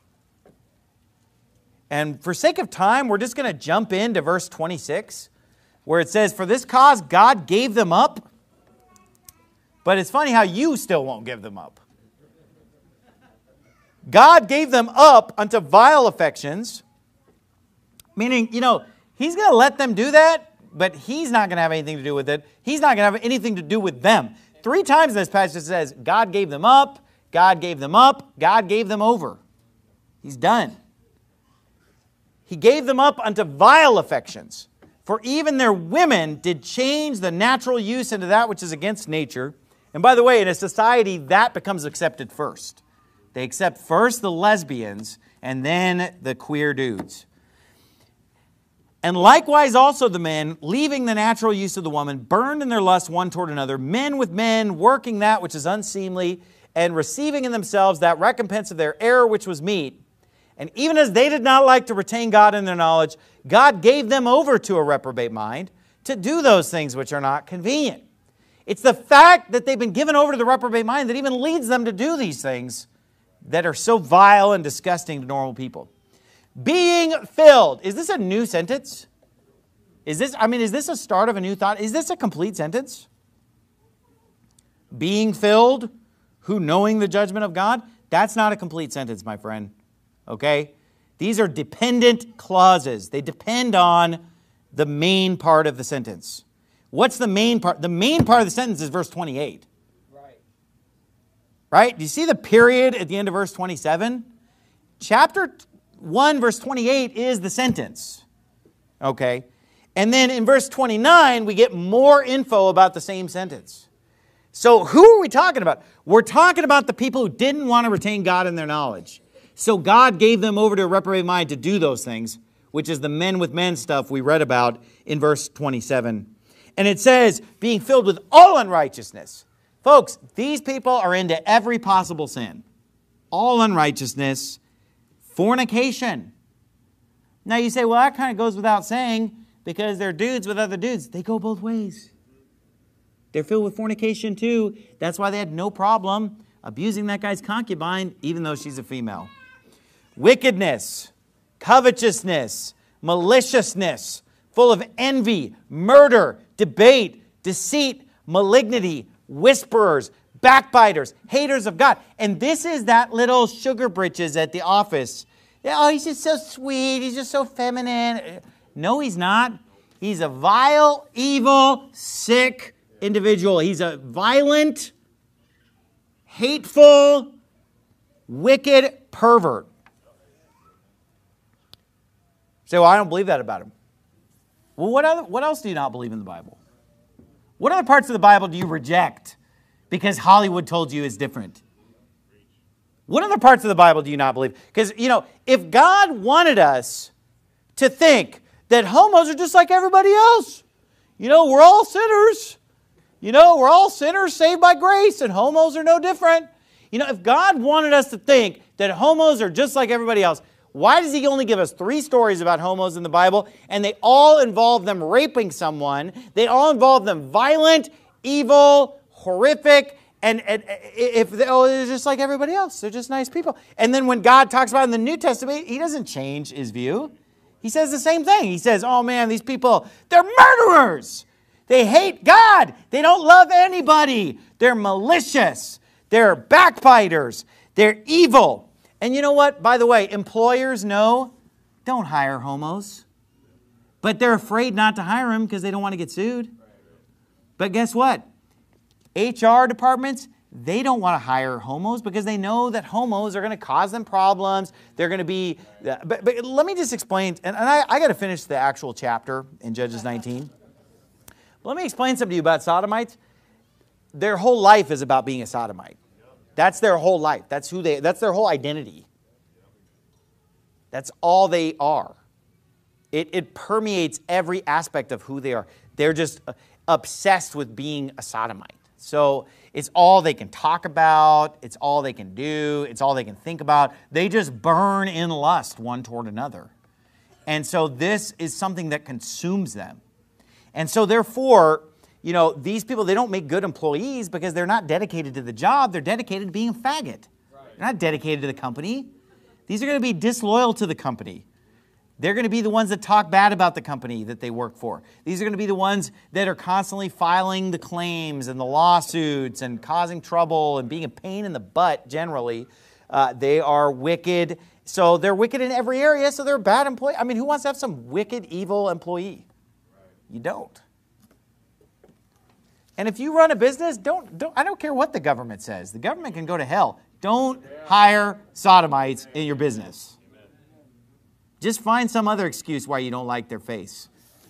And for sake of time, we're just going to jump into verse 26, where it says, "For this cause God gave them up." But it's funny how you still won't give them up. God gave them up unto vile affections. Meaning, you know, He's going to let them do that, but He's not going to have anything to do with it. He's not going to have anything to do with them. 3 times in this passage it says, God gave them up, God gave them up, God gave them over. He's done. He gave them up unto vile affections. For even their women did change the natural use into that which is against nature. And by the way, in a society, that becomes accepted first. They accept first the lesbians and then the queer dudes. And likewise also the men, leaving the natural use of the woman, burned in their lust one toward another, men with men, working that which is unseemly, and receiving in themselves that recompense of their error which was meet. And even as they did not like to retain God in their knowledge, God gave them over to a reprobate mind to do those things which are not convenient. It's the fact that they've been given over to the reprobate mind that even leads them to do these things that are so vile and disgusting to normal people. Being filled. Is this a new sentence? Is this a start of a new thought? Is this a complete sentence? Being filled, who knowing the judgment of God? That's not a complete sentence, my friend. Okay? These are dependent clauses. They depend on the main part of the sentence. What's the main part? The main part of the sentence is verse 28. Right? Do you see the period at the end of verse 27? Chapter 1, verse 28 is the sentence. Okay? And then in verse 29, we get more info about the same sentence. So who are we talking about? We're talking about the people who didn't want to retain God in their knowledge. So God gave them over to a reprobate mind to do those things, which is the men with men stuff we read about in verse 27. And it says, being filled with all unrighteousness. Folks, these people are into every possible sin. All unrighteousness, fornication. Now you say, well, that kind of goes without saying because they're dudes with other dudes. They go both ways. They're filled with fornication too. That's why they had no problem abusing that guy's concubine, even though she's a female. Wickedness, covetousness, maliciousness, full of envy, murder, debate, deceit, malignity, whisperers, backbiters, haters of God. And this is that little sugar britches at the office. Oh, he's just so sweet. He's just so feminine. No, he's not. He's a vile, evil, sick individual. He's a violent, hateful, wicked pervert. So I don't believe that about him. Well, what else do you not believe in the Bible? What other parts of the Bible do you reject because Hollywood told you is different? What other parts of the Bible do you not believe? Because, if God wanted us to think that homos are just like everybody else, we're all sinners. We're all sinners saved by grace, and homos are no different. If God wanted us to think that homos are just like everybody else, why does He only give us 3 stories about homos in the Bible, and they all involve them raping someone? They all involve them violent, evil, horrific, and they're just like everybody else. They're just nice people. And then when God talks about it in the New Testament, He doesn't change His view. He says the same thing. He says, oh man, these people, they're murderers. They hate God. They don't love anybody. They're malicious. They're backbiters. They're evil. And you know what? By the way, employers know don't hire homos. But they're afraid not to hire them because they don't want to get sued. But guess what? HR departments, they don't want to hire homos because they know that homos are going to cause them problems. They're going to be... But let me just explain, and I got to finish the actual chapter in Judges 19. But let me explain something to you about Sodomites. Their whole life is about being a Sodomite. That's their whole life. That's their whole identity. That's all they are. It permeates every aspect of who they are. They're just obsessed with being a Sodomite. So it's all they can talk about. It's all they can do. It's all they can think about. They just burn in lust one toward another. And so this is something that consumes them. And so therefore, you know, these people, they don't make good employees because they're not dedicated to the job. They're dedicated to being a faggot. They're not dedicated to the company. These are going to be disloyal to the company. They're going to be the ones that talk bad about the company that they work for. These are going to be the ones that are constantly filing the claims and the lawsuits and causing trouble and being a pain in the butt generally. They are wicked. So they're wicked in every area, so they're a bad employee. I mean, who wants to have some wicked, evil employee? You don't. And if you run a business, I don't care what the government says. The government can go to hell. Don't hire sodomites in your business. Just find some other excuse why you don't like their face.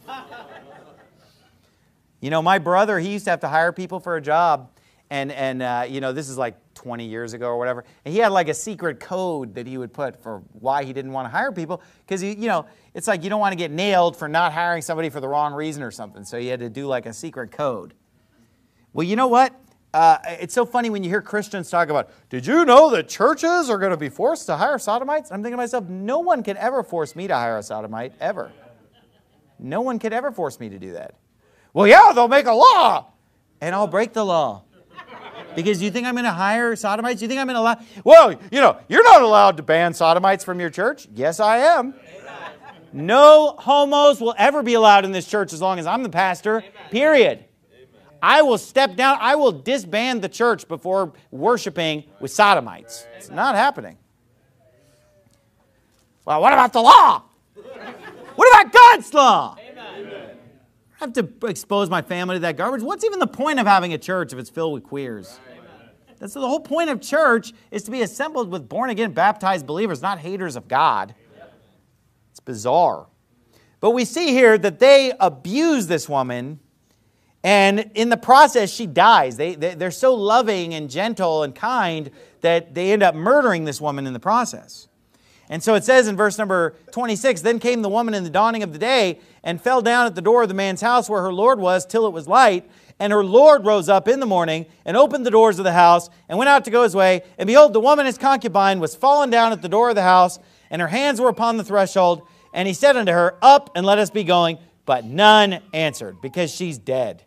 You know, my brother, he used to have to hire people for a job. And you know, this is like 20 years ago or whatever. And he had like a secret code that he would put for why he didn't want to hire people. Because, you know, it's like you don't want to get nailed for not hiring somebody for the wrong reason or something. So he had to do like a secret code. Well, you know what? It's so funny when you hear Christians talk about, did you know that churches are going to be forced to hire sodomites? I'm thinking to myself, no one can ever force me to hire a sodomite, ever. No one could ever force me to do that. Well, yeah, they'll make a law, and I'll break the law. Because you think I'm going to hire sodomites? You think I'm going to allow... Well, you know, you're not allowed to ban sodomites from your church. Yes, I am. No homos will ever be allowed in this church as long as I'm the pastor, period. I will step down. I will disband the church before worshiping with sodomites. It's not happening. Well, what about the law? What about God's law? Amen. I have to expose my family to that garbage. What's even the point of having a church if it's filled with queers? That's the whole point of church, is to be assembled with born-again, baptized believers, not haters of God. It's bizarre. But we see here that they abuse this woman. And in the process, she dies. They're so loving and gentle and kind that they end up murdering this woman in the process. And so it says in verse number 26, then came the woman in the dawning of the day and fell down at the door of the man's house where her Lord was till it was light. And her Lord rose up in the morning and opened the doors of the house and went out to go his way. And behold, the woman, his concubine, was fallen down at the door of the house, and her hands were upon the threshold. And he said unto her, up and let us be going. But none answered, because she's dead.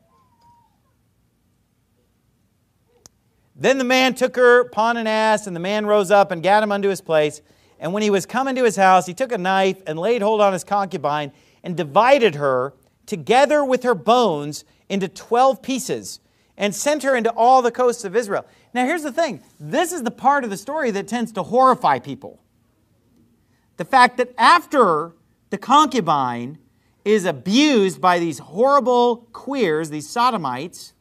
Then the man took her upon an ass, and the man rose up and gat him unto his place. And when he was come into his house, he took a knife and laid hold on his concubine and divided her together with her bones into 12 pieces and sent her into all the coasts of Israel. Now here's the thing. This is the part of the story that tends to horrify people. The fact that after the concubine is abused by these horrible queers, these sodomites,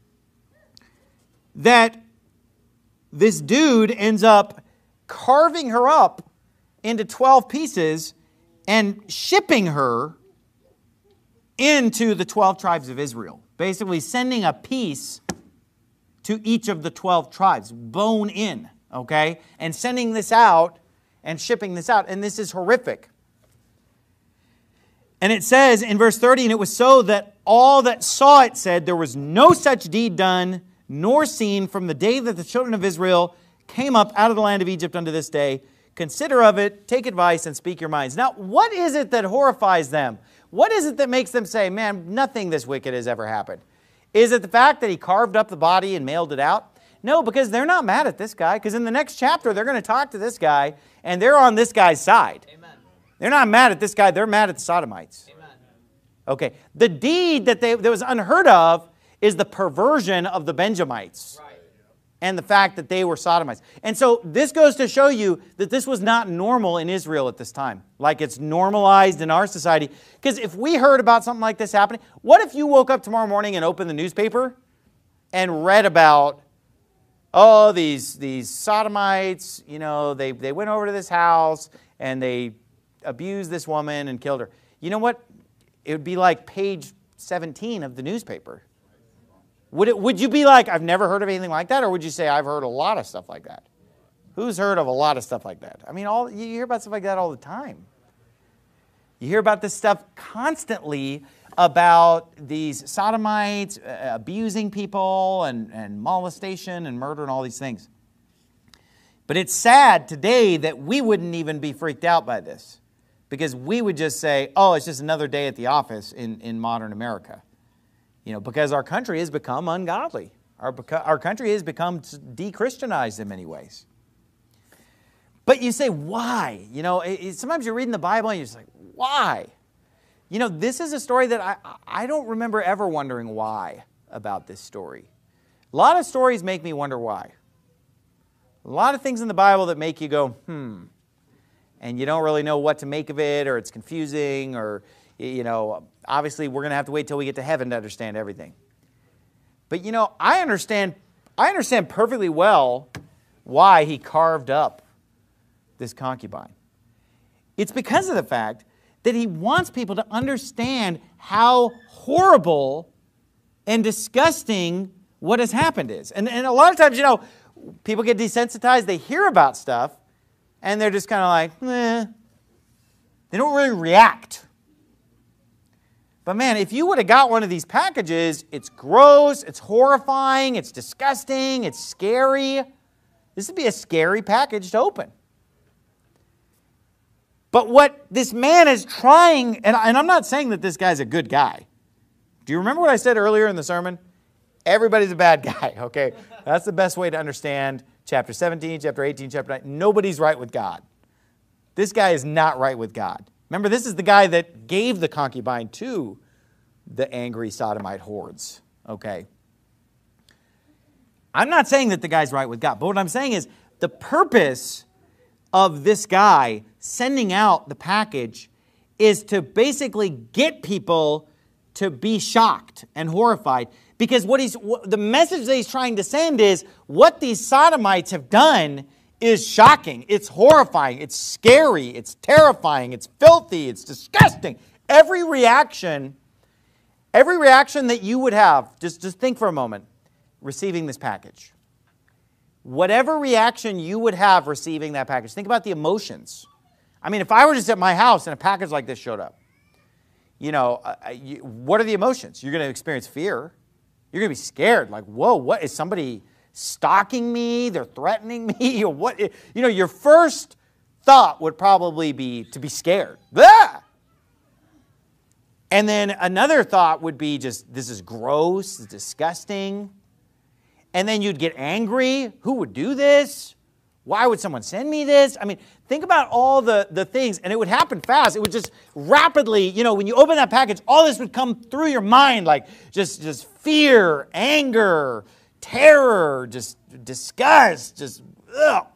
that this dude ends up carving her up into 12 pieces and shipping her into the 12 tribes of Israel. Basically sending a piece to each of the 12 tribes, bone in, okay? And sending this out and shipping this out. And this is horrific. And it says in verse 30, and it was so that all that saw it said, there was no such deed done, nor seen from the day that the children of Israel came up out of the land of Egypt unto this day. Consider of it, take advice, and speak your minds. Now, what is it that horrifies them? What is it that makes them say, man, nothing this wicked has ever happened? Is it the fact that he carved up the body and mailed it out? No, because they're not mad at this guy, because in the next chapter, they're going to talk to this guy, and they're on this guy's side. Amen. They're not mad at this guy, they're mad at the Sodomites. Amen. Okay, the deed that was unheard of is the perversion of the Benjamites. Right. and the fact that they were sodomites. And so this goes to show you that this was not normal in Israel at this time, like it's normalized in our society. Because if we heard about something like this happening, what if you woke up tomorrow morning and opened the newspaper and read about, oh, these sodomites, you know, they went over to this house and they abused this woman and killed her. You know what? It would be like page 17 of the newspaper. Would you be like, I've never heard of anything like that? Or would you say, I've heard a lot of stuff like that? Who's heard of a lot of stuff like that? I mean, you hear about stuff like that all the time. You hear about this stuff constantly about these sodomites abusing people and molestation and murder and all these things. But it's sad today that we wouldn't even be freaked out by this, because we would just say, oh, it's just another day at the office in modern America. You know, because our country has become ungodly. Our country has become de-Christianized in many ways. But you say, why? You know, sometimes you're reading the Bible and you're just like, why? You know, this is a story that I don't remember ever wondering why about this story. A lot of stories make me wonder why. A lot of things in the Bible that make you go, and you don't really know what to make of it, or it's confusing, or, you know, obviously we're going to have to wait till we get to heaven to understand everything. But, you know, I understand perfectly well why he carved up this concubine. It's because of the fact that he wants people to understand how horrible and disgusting what has happened is. And a lot of times, you know, people get desensitized, they hear about stuff, and they're just kind of like, They don't really react. But man, if you would have got one of these packages, it's gross, it's horrifying, it's disgusting, it's scary. This would be a scary package to open. But what this man is trying, and I'm not saying that this guy's a good guy. Do you remember what I said earlier in the sermon? Everybody's a bad guy, okay? That's the best way to understand chapter 17, chapter 18, chapter 9. Nobody's right with God. This guy is not right with God. Remember, this is the guy that gave the concubine to the angry sodomite hordes, okay? I'm not saying that the guy's right with God, but what I'm saying is the purpose of this guy sending out the package is to basically get people to be shocked and horrified, because the message that he's trying to send is what these sodomites have done is shocking, it's horrifying, it's scary, it's terrifying, it's filthy, it's disgusting. Every reaction that you would have, just think for a moment, receiving this package. Whatever reaction you would have receiving that package, think about the emotions. I mean, if I were just at my house and a package like this showed up, you know, what are the emotions? You're going to experience fear. You're going to be scared. Like, whoa, what is somebody stalking me? They're threatening me? Or what? You know, your first thought would probably be to be scared. Blah! And then another thought would be just, this is gross, it's disgusting. And then you'd get angry. Who would do this? Why would someone send me this? I mean, think about all the things, and it would happen fast. It would just rapidly, you know, when you open that package, all this would come through your mind, like just fear, anger, terror, just disgust, just ugh.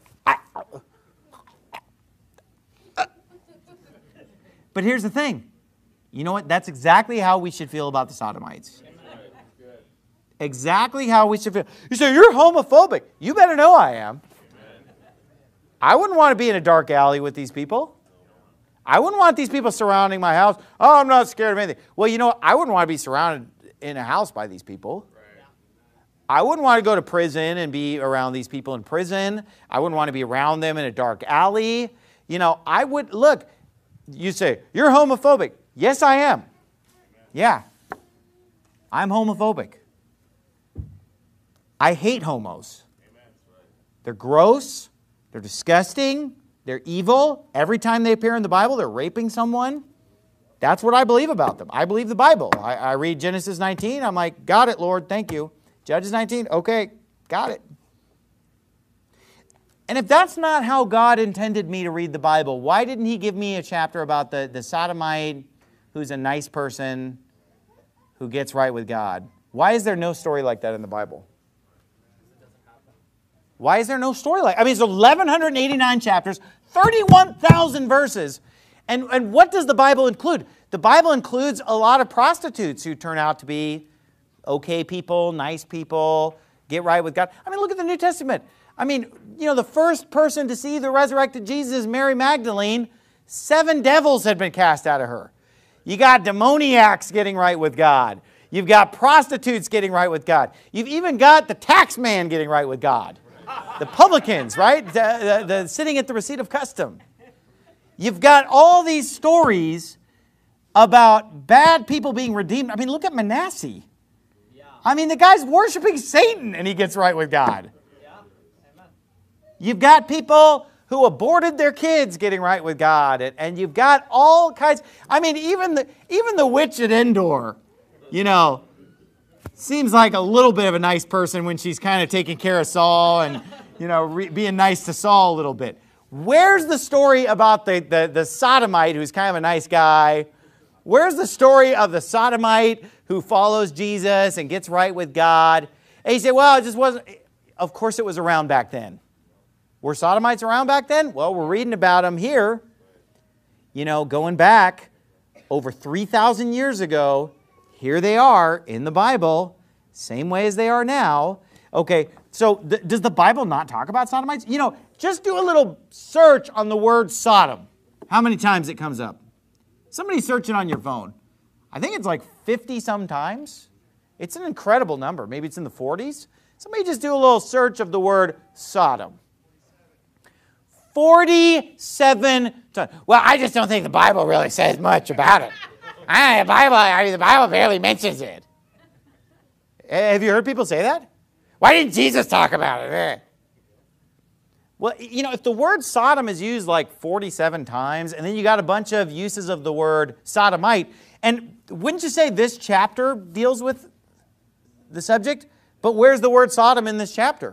But here's the thing. You know what? That's exactly how we should feel about the Sodomites. Exactly how we should feel. You say, you're homophobic. You better know I am. I wouldn't want to be in a dark alley with these people. I wouldn't want these people surrounding my house. Oh, I'm not scared of anything. Well, you know what? I wouldn't want to be surrounded in a house by these people. I wouldn't want to go to prison and be around these people in prison. I wouldn't want to be around them in a dark alley. You know, I would, look, you say, you're homophobic. Yes, I am. Yeah, I'm homophobic. I hate homos. They're gross. They're disgusting. They're evil. Every time they appear in the Bible, they're raping someone. That's what I believe about them. I believe the Bible. I read Genesis 19. I'm like, got it, Lord. Thank you. Judges 19. Okay, got it. And if that's not how God intended me to read the Bible, why didn't he give me a chapter about the sodomite who's a nice person who gets right with God? Why is there no story like that in the Bible? Why is there no story like? I mean, it's 1,189 chapters, 31,000 verses. And what does the Bible include? The Bible includes a lot of prostitutes who turn out to be okay people, nice people, get right with God. I mean, look at the New Testament. I mean, the first person to see the resurrected Jesus is Mary Magdalene. 7 devils had been cast out of her. You got demoniacs getting right with God. You've got prostitutes getting right with God. You've even got the tax man getting right with God. The publicans, right? The sitting at the receipt of custom. You've got all these stories about bad people being redeemed. I mean, look at Manasseh. I mean, the guy's worshiping Satan and he gets right with God. You've got people who aborted their kids getting right with God. And you've got all kinds. I mean, even the witch at Endor, seems like a little bit of a nice person when she's kind of taking care of Saul and, being nice to Saul a little bit. Where's the story about the sodomite who's kind of a nice guy? Where's the story of the sodomite who follows Jesus and gets right with God? And you say, well, it just wasn't. Of course it was around back then. Were sodomites around back then? Well, we're reading about them here. Going back over 3,000 years ago, here they are in the Bible, same way as they are now. Okay, so does the Bible not talk about sodomites? Just do a little search on the word Sodom. How many times it comes up? Somebody search it on your phone. I think it's like 50 some times. It's an incredible number. Maybe it's in the 40s. Somebody just do a little search of the word Sodom. 47 times. Well, I just don't think the Bible really says much about it. The Bible barely mentions it. Have you heard people say that? Why didn't Jesus talk about it? Well, if the word Sodom is used like 47 times, and then you got a bunch of uses of the word sodomite, and wouldn't you say this chapter deals with the subject? But where's the word Sodom in this chapter?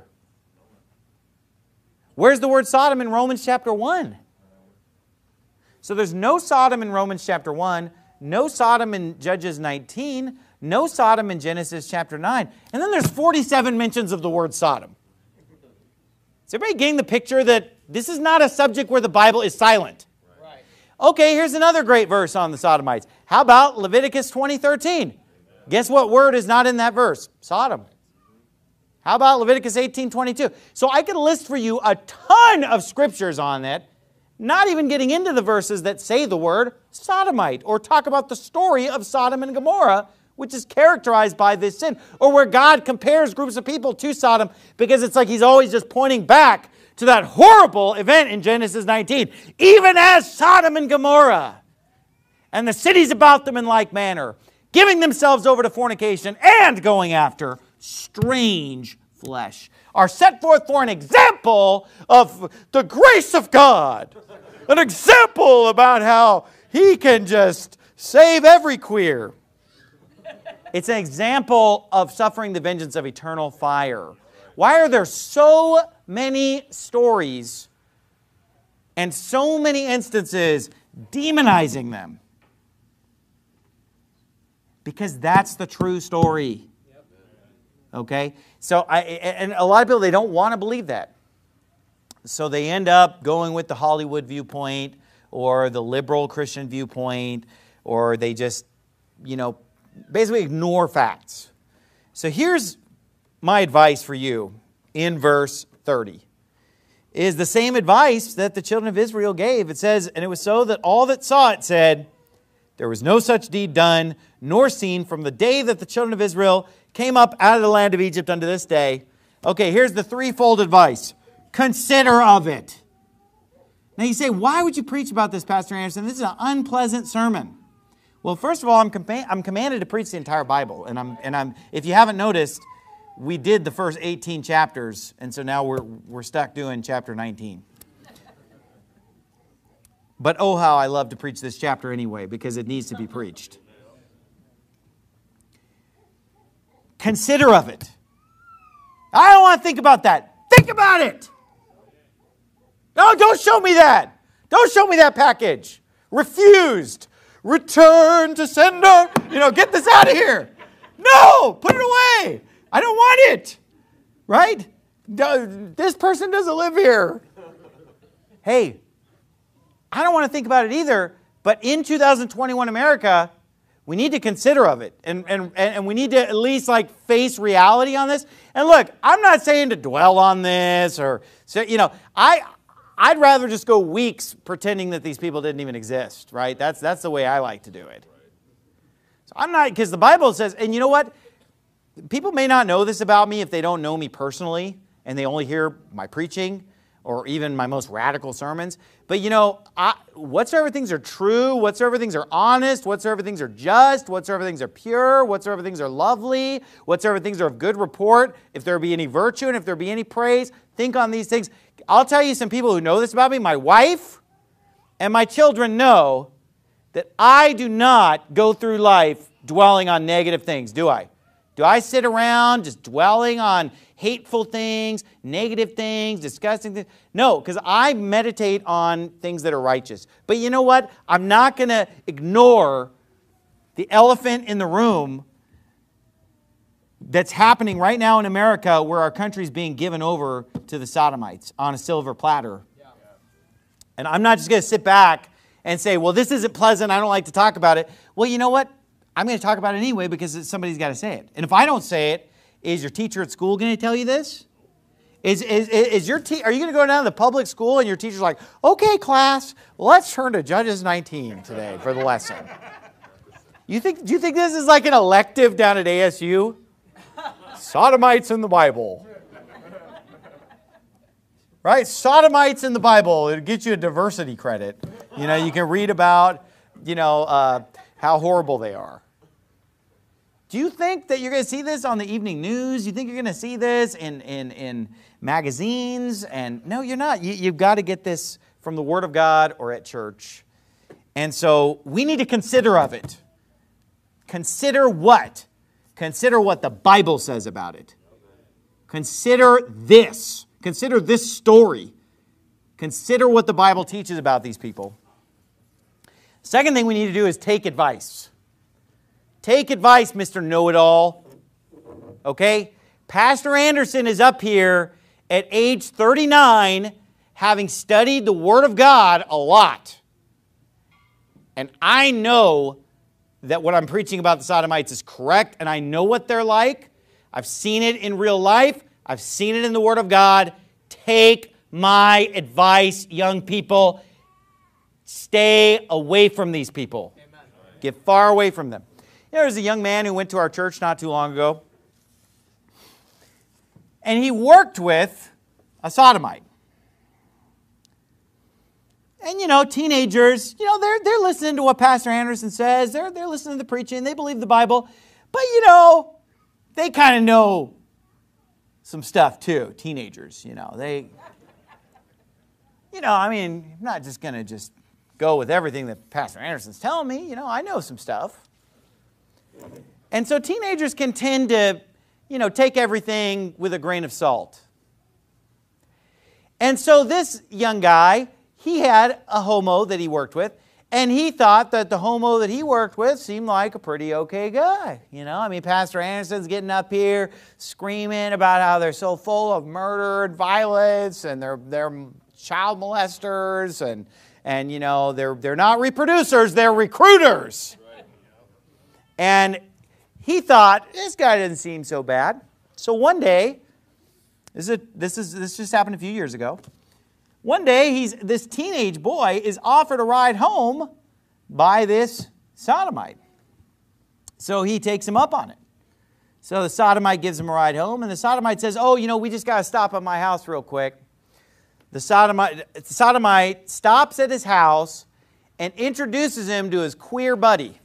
Where's the word Sodom in Romans chapter 1? So there's no Sodom in Romans chapter 1, no Sodom in Judges 19, no Sodom in Genesis chapter 9, and then there's 47 mentions of the word Sodom. Is everybody getting the picture that this is not a subject where the Bible is silent? Right. Okay, here's another great verse on the Sodomites. How about Leviticus 20:13? Guess what word is not in that verse? Sodom. How about Leviticus 18:22? So I can list for you a ton of scriptures on it, not even getting into the verses that say the word sodomite or talk about the story of Sodom and Gomorrah, which is characterized by this sin, or where God compares groups of people to Sodom because it's like he's always just pointing back to that horrible event in Genesis 19, even as Sodom and Gomorrah and the cities about them in like manner, giving themselves over to fornication and going after strange flesh, are set forth for an example of the grace of God, an example about how he can just save every queer. It's an example of suffering the vengeance of eternal fire. Why are there so many stories and so many instances demonizing them? Because that's the true story. Okay? So, and a lot of people, they don't want to believe that. So they end up going with the Hollywood viewpoint or the liberal Christian viewpoint, or they just, basically ignore facts. So here's my advice for you in verse 30. Is the same advice that the children of Israel gave. It says, and it was so that all that saw it said, there was no such deed done, nor seen from the day that the children of Israel came up out of the land of Egypt unto this day. Okay, here's the threefold advice. Consider of it. Now you say, why would you preach about this, Pastor Anderson? This is an unpleasant sermon. Well, first of all, I'm commanded to preach the entire Bible. And I'm if you haven't noticed, we did the first 18 chapters, and so now we're stuck doing chapter 19. But oh, how I love to preach this chapter anyway, because it needs to be preached. Consider of it. I don't want to think about that. Think about it. No, don't show me that. Don't show me that package. Refused. Return to sender. Get this out of here. No, put it away. I don't want it. Right? This person doesn't live here. Hey, I don't want to think about it either, but in 2021 America, we need to consider of it, and we need to at least like face reality on this. And look, I'm not saying to dwell on this or, I'd rather just go weeks pretending that these people didn't even exist, right? That's the way I like to do it. So I'm not, because the Bible says, and you know what? People may not know this about me if they don't know me personally and they only hear my preaching or even my most radical sermons. But whatsoever things are true, whatsoever things are honest, whatsoever things are just, whatsoever things are pure, whatsoever things are lovely, whatsoever things are of good report, if there be any virtue and if there be any praise, think on these things. I'll tell you some people who know this about me. My wife and my children know that I do not go through life dwelling on negative things, do I? Do I sit around just dwelling on hateful things, negative things, disgusting things? No, because I meditate on things that are righteous. But you know what? I'm not going to ignore the elephant in the room that's happening right now in America, where our country is being given over to the sodomites on a silver platter. Yeah. And I'm not just going to sit back and say, well, this isn't pleasant, I don't like to talk about it. Well, you know what? I'm going to talk about it anyway because somebody's got to say it. And if I don't say it, is your teacher at school going to tell you this? Are you going to go down to the public school and your teacher's like, okay, class, let's turn to Judges 19 today for the lesson? Do you think this is like an elective down at ASU? Sodomites in the Bible. Right? Sodomites in the Bible. It'll get you a diversity credit. You can read about, how horrible they are. Do you think that you're going to see this on the evening news? Do you think you're going to see this in magazines? And no, you're not. You've got to get this from the Word of God or at church. And so we need to consider of it. Consider what? Consider what the Bible says about it. Consider this. Consider this story. Consider what the Bible teaches about these people. Second thing we need to do is take advice. Take advice, Mr. Know-It-All. Okay? Pastor Anderson is up here at age 39, having studied the Word of God a lot. And I know that what I'm preaching about the Sodomites is correct, and I know what they're like. I've seen it in real life. I've seen it in the Word of God. Take my advice, young people. Stay away from these people. Amen. Get far away from them. There's a young man who went to our church not too long ago, and he worked with a sodomite. And, teenagers, they're listening to what Pastor Anderson says. They're listening to the preaching. They believe the Bible. But, they kind of know some stuff too, teenagers, I'm not just going to just go with everything that Pastor Anderson's telling me. I know some stuff. And so teenagers can tend to, take everything with a grain of salt. And so this young guy, he had a homo that he worked with, and he thought that the homo that he worked with seemed like a pretty okay guy. Pastor Anderson's getting up here screaming about how they're so full of murder and violence, and they're child molesters, and they're not reproducers, they're recruiters. And he thought, this guy didn't seem so bad. So one day, this just happened a few years ago. One day, this teenage boy is offered a ride home by this sodomite. So he takes him up on it. So the sodomite gives him a ride home, and the sodomite says, we just got to stop at my house real quick. The sodomite stops at his house and introduces him to his queer buddy.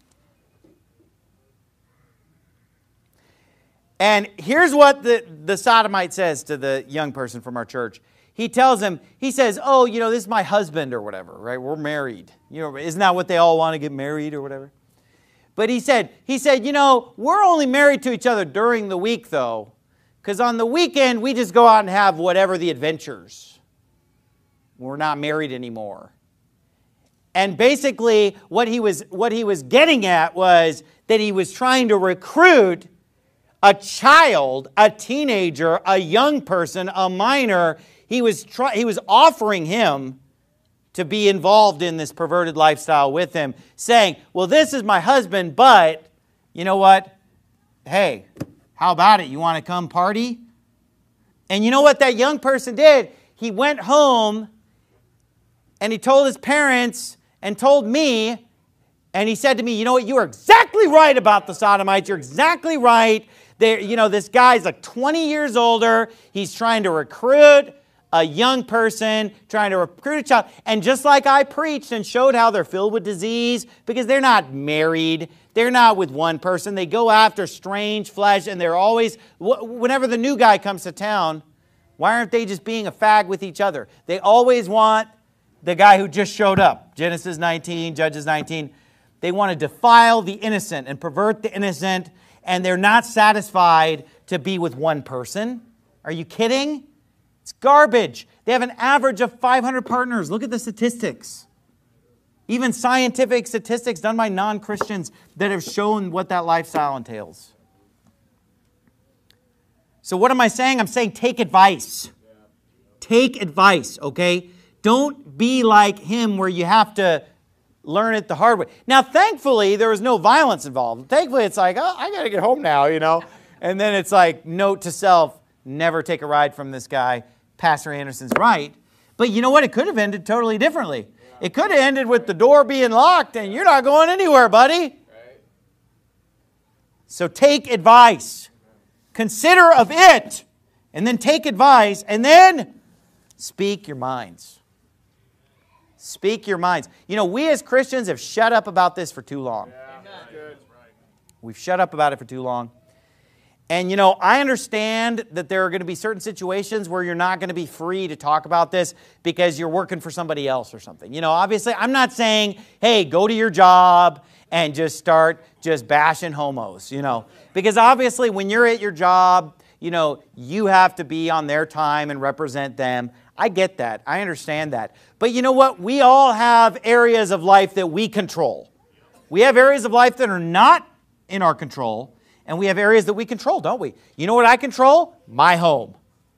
And here's what the sodomite says to the young person from our church. He tells him, he says, this is my husband or whatever, right? We're married. Isn't that what they all want to get married or whatever? But he said, we're only married to each other during the week though, because on the weekend we just go out and have whatever the adventures. We're not married anymore. And basically what he was getting at was that he was trying to recruit a child, a teenager, a young person, a minor. He was offering him to be involved in this perverted lifestyle with him, saying, well, this is my husband, but you know what? Hey, how about it? You want to come party? And you know what that young person did? He went home and he told his parents and told me, and he said to me, you know what? You are exactly right about the sodomites. You're exactly right. This guy's like 20 years older. He's trying to recruit a young person, trying to recruit a child. And just like I preached and showed how they're filled with disease, because they're not married, they're not with one person. They go after strange flesh, and they're always, whenever the new guy comes to town, why aren't they just being a fag with each other? They always want the guy who just showed up. Genesis 19, Judges 19. They want to defile the innocent and pervert the innocent, and they're not satisfied to be with one person. Are you kidding? It's garbage. They have an average of 500 partners. Look at the statistics. Even scientific statistics done by non-Christians that have shown what that lifestyle entails. So what am I saying? I'm saying take advice. Take advice, okay? Don't be like him where you have to learn it the hard way. Now, thankfully, there was no violence involved. Thankfully, it's like, oh, I got to get home now, And then it's like, note to self, never take a ride from this guy. Pastor Anderson's right. But you know what? It could have ended totally differently. It could have ended with the door being locked and you're not going anywhere, buddy. So take advice. Consider of it. And then take advice. And then speak your minds. Speak your minds. We as Christians have shut up about this for too long. We've shut up about it for too long. And, I understand that there are going to be certain situations where you're not going to be free to talk about this because you're working for somebody else or something. Obviously, I'm not saying, hey, go to your job and just start just bashing homos, Because obviously, when you're at your job, you have to be on their time and represent them. I get that. I understand that. But you know what? We all have areas of life that we control. We have areas of life that are not in our control. And we have areas that we control, don't we? You know what I control? My home.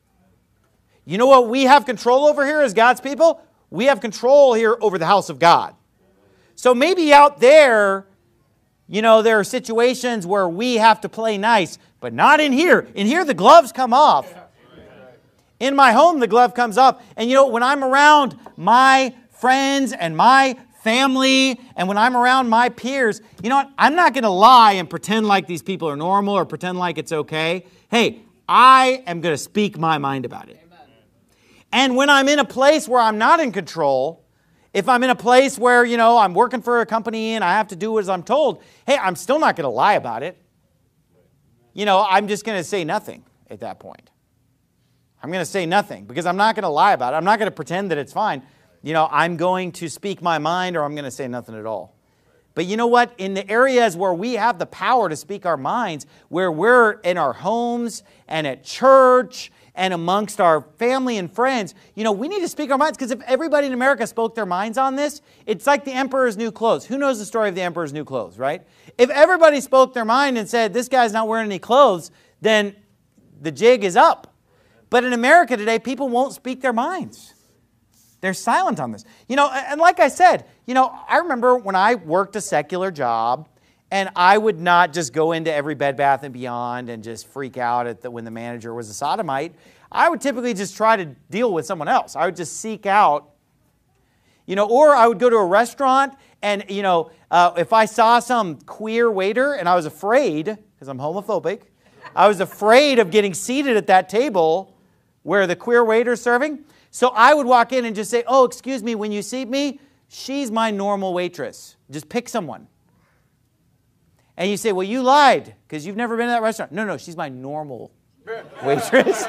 You know what we have control over here as God's people? We have control here over the house of God. So maybe out there, there are situations where we have to play nice, but not in here. In here, the gloves come off. In my home, the glove comes up. And when I'm around my friends and my family, and when I'm around my peers, I'm not going to lie and pretend like these people are normal or pretend like it's okay. Hey, I am going to speak my mind about it. Amen. And when I'm in a place where I'm not in control, if I'm in a place where, I'm working for a company and I have to do as I'm told, hey, I'm still not going to lie about it. I'm just going to say nothing at that point. I'm going to say nothing because I'm not going to lie about it. I'm not going to pretend that it's fine. I'm going to speak my mind or I'm going to say nothing at all. But you know what? In the areas where we have the power to speak our minds, where we're in our homes and at church and amongst our family and friends, we need to speak our minds because if everybody in America spoke their minds on this, it's like the emperor's new clothes. Who knows the story of the emperor's new clothes, right? If everybody spoke their mind and said, this guy's not wearing any clothes, then the jig is up. But in America today, people won't speak their minds. They're silent on this. And like I said, I remember when I worked a secular job and I would not just go into every Bed Bath & Beyond and just freak out when the manager was a sodomite. I would typically just try to deal with someone else. I would just seek out, or I would go to a restaurant and, if I saw some queer waiter and I was afraid, because I'm homophobic, I was afraid of getting seated at that table where the queer waiter's serving. So I would walk in and just say, oh, excuse me, when you see me, she's my normal waitress. Just pick someone. And you say, well, you lied because you've never been to that restaurant. No, she's my normal waitress.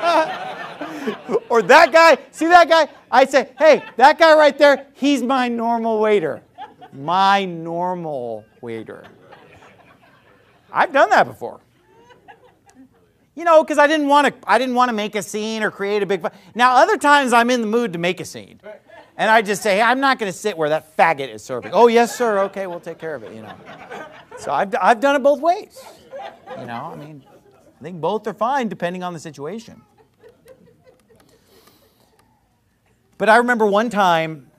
Or that guy, see that guy? I say, hey, that guy right there, he's my normal waiter. My normal I've done that before. Because I didn't want to make a scene or create a big fight. Now, other times I'm in the mood to make a scene. And I just say, hey, I'm not going to sit where that faggot is serving. Oh, yes, sir. Okay, we'll take care of it, So I've done it both ways. I think both are fine depending on the situation. But I remember one time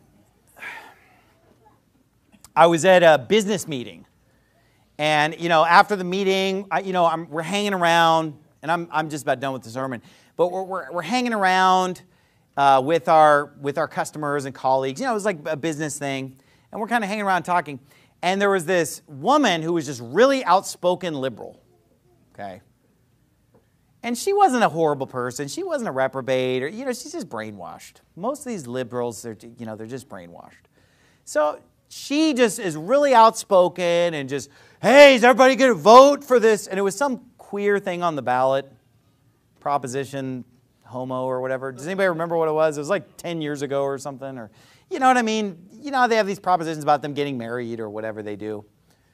I was at a business meeting. And, after the meeting, we're hanging around, and I'm just about done with the sermon. But we're hanging around with our customers and colleagues. It was like a business thing. And we're kind of hanging around talking. And there was this woman who was just really outspoken liberal. Okay? And she wasn't a horrible person. She wasn't a reprobate. Or, she's just brainwashed. Most of these liberals, they're just brainwashed. So she just is really outspoken and just, hey, is everybody going to vote for this? And it was some queer thing on the ballot, proposition, homo or whatever. Does anybody remember what it was? It was like 10 years ago or something. Or, you know what I mean? They have these propositions about them getting married or whatever they do.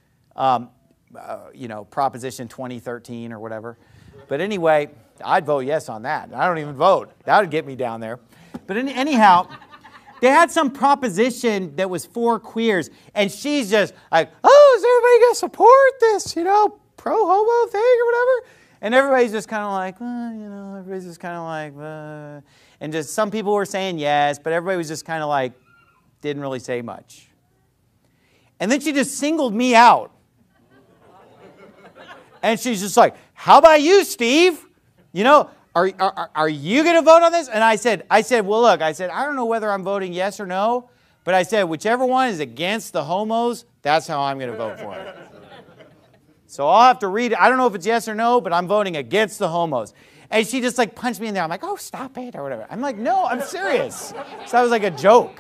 Proposition 2013 or whatever. But anyway, I'd vote yes on that. I don't even vote. That would get me down there. But anyhow, they had some proposition that was for queers, and she's just like, oh, is everybody going to support this, pro-homo thing or whatever? And everybody's just kind of like, everybody's just kind of like, and just some people were saying yes, but everybody was just kind of like, didn't really say much. And then she just singled me out. And she's just like, how about you, Steve? Are you going to vote on this? And I said, well, look, I don't know whether I'm voting yes or no, but I said, whichever one is against the homos, that's how I'm going to vote for it. So I'll have to read it. I don't know if it's yes or no, but I'm voting against the homos. And she just like punched me in there. I'm like, oh, stop it or whatever. I'm like, no, I'm serious. So that was like a joke.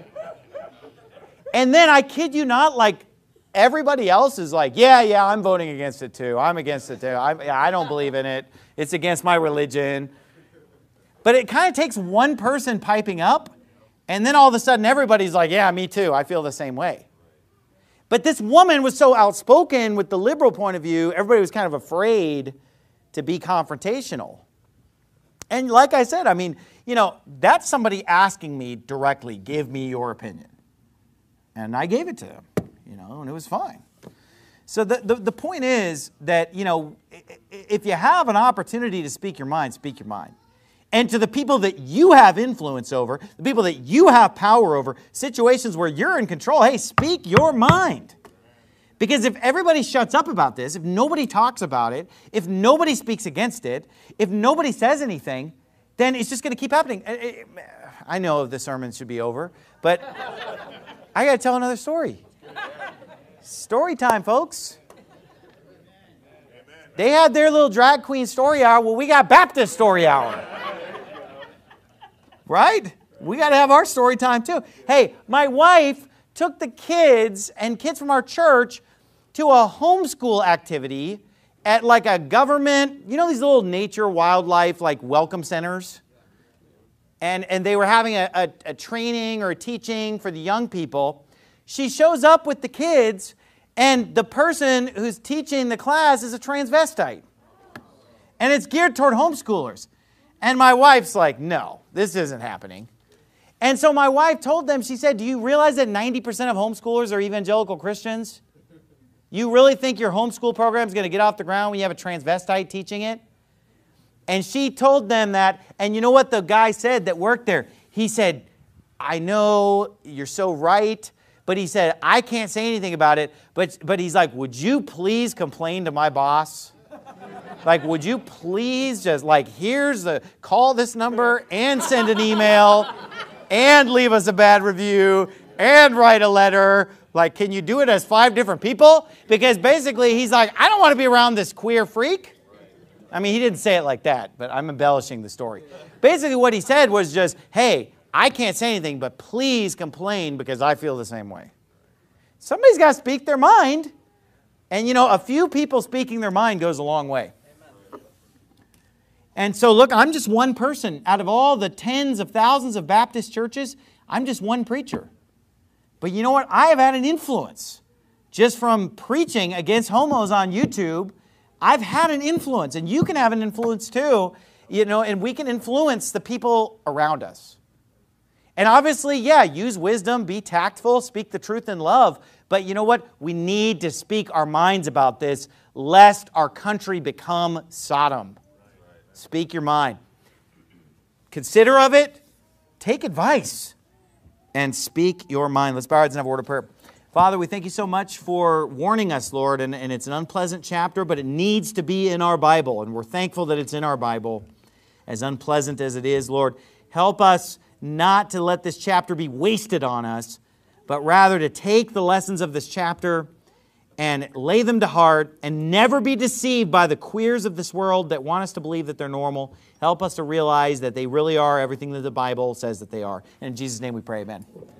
And then I kid you not, like, everybody else is like, yeah, I'm voting against it too. I'm against it too. I don't believe in it. It's against my religion. But it kind of takes one person piping up, and then all of a sudden everybody's like, yeah, me too. I feel the same way. But this woman was so outspoken with the liberal point of view, everybody was kind of afraid to be confrontational. And like I said, that's somebody asking me directly, give me your opinion. And I gave it to them. And it was fine. So the point is that, if you have an opportunity to speak your mind, speak your mind. And to the people that you have influence over, the people that you have power over, situations where you're in control, hey, speak your mind. Because if everybody shuts up about this, if nobody talks about it, if nobody speaks against it, if nobody says anything, then it's just going to keep happening. I know the sermon should be over, but I got to tell another story. Story time, folks. They had their little drag queen story hour. Well, we got Baptist story hour. Right? We got to have our story time too. Hey, my wife took the kids and kids from our church to a homeschool activity at like a government, these little nature, wildlife, like welcome centers. And they were having a training or a teaching for the young people. She shows up with the kids, and the person who's teaching the class is a transvestite. And it's geared toward homeschoolers. And my wife's like, no, this isn't happening. And so my wife told them, she said, do you realize that 90% of homeschoolers are evangelical Christians? You really think your homeschool program is going to get off the ground when you have a transvestite teaching it? And she told them that, and you know what the guy said that worked there? He said, I know you're so right, but he said, I can't say anything about it, but he's like, would you please complain to my boss? Like, would you please just call this number and send an email and leave us a bad review and write a letter. Like, can you do it as 5 different people? Because basically he's like, I don't want to be around this queer freak. I mean, he didn't say it like that, but I'm embellishing the story. Basically what he said was just, hey, I can't say anything, but please complain because I feel the same way. Somebody's got to speak their mind. And a few people speaking their mind goes a long way. And so, look, I'm just one person. Out of all the tens of thousands of Baptist churches, I'm just one preacher. But you know what? I have had an influence. Just from preaching against homos on YouTube, I've had an influence. And you can have an influence too, and we can influence the people around us. And obviously, yeah, use wisdom, be tactful, speak the truth in love. But you know what? We need to speak our minds about this, lest our country become Sodom. Speak your mind. Consider of it, take advice, and speak your mind. Let's bow our heads and have a word of prayer. Father, we thank you so much for warning us, Lord, and it's an unpleasant chapter, but it needs to be in our Bible, and we're thankful that it's in our Bible, as unpleasant as it is. Lord, help us not to let this chapter be wasted on us, but rather to take the lessons of this chapter and lay them to heart and never be deceived by the queers of this world that want us to believe that they're normal. Help us to realize that they really are everything that the Bible says that they are. And in Jesus' name we pray, amen.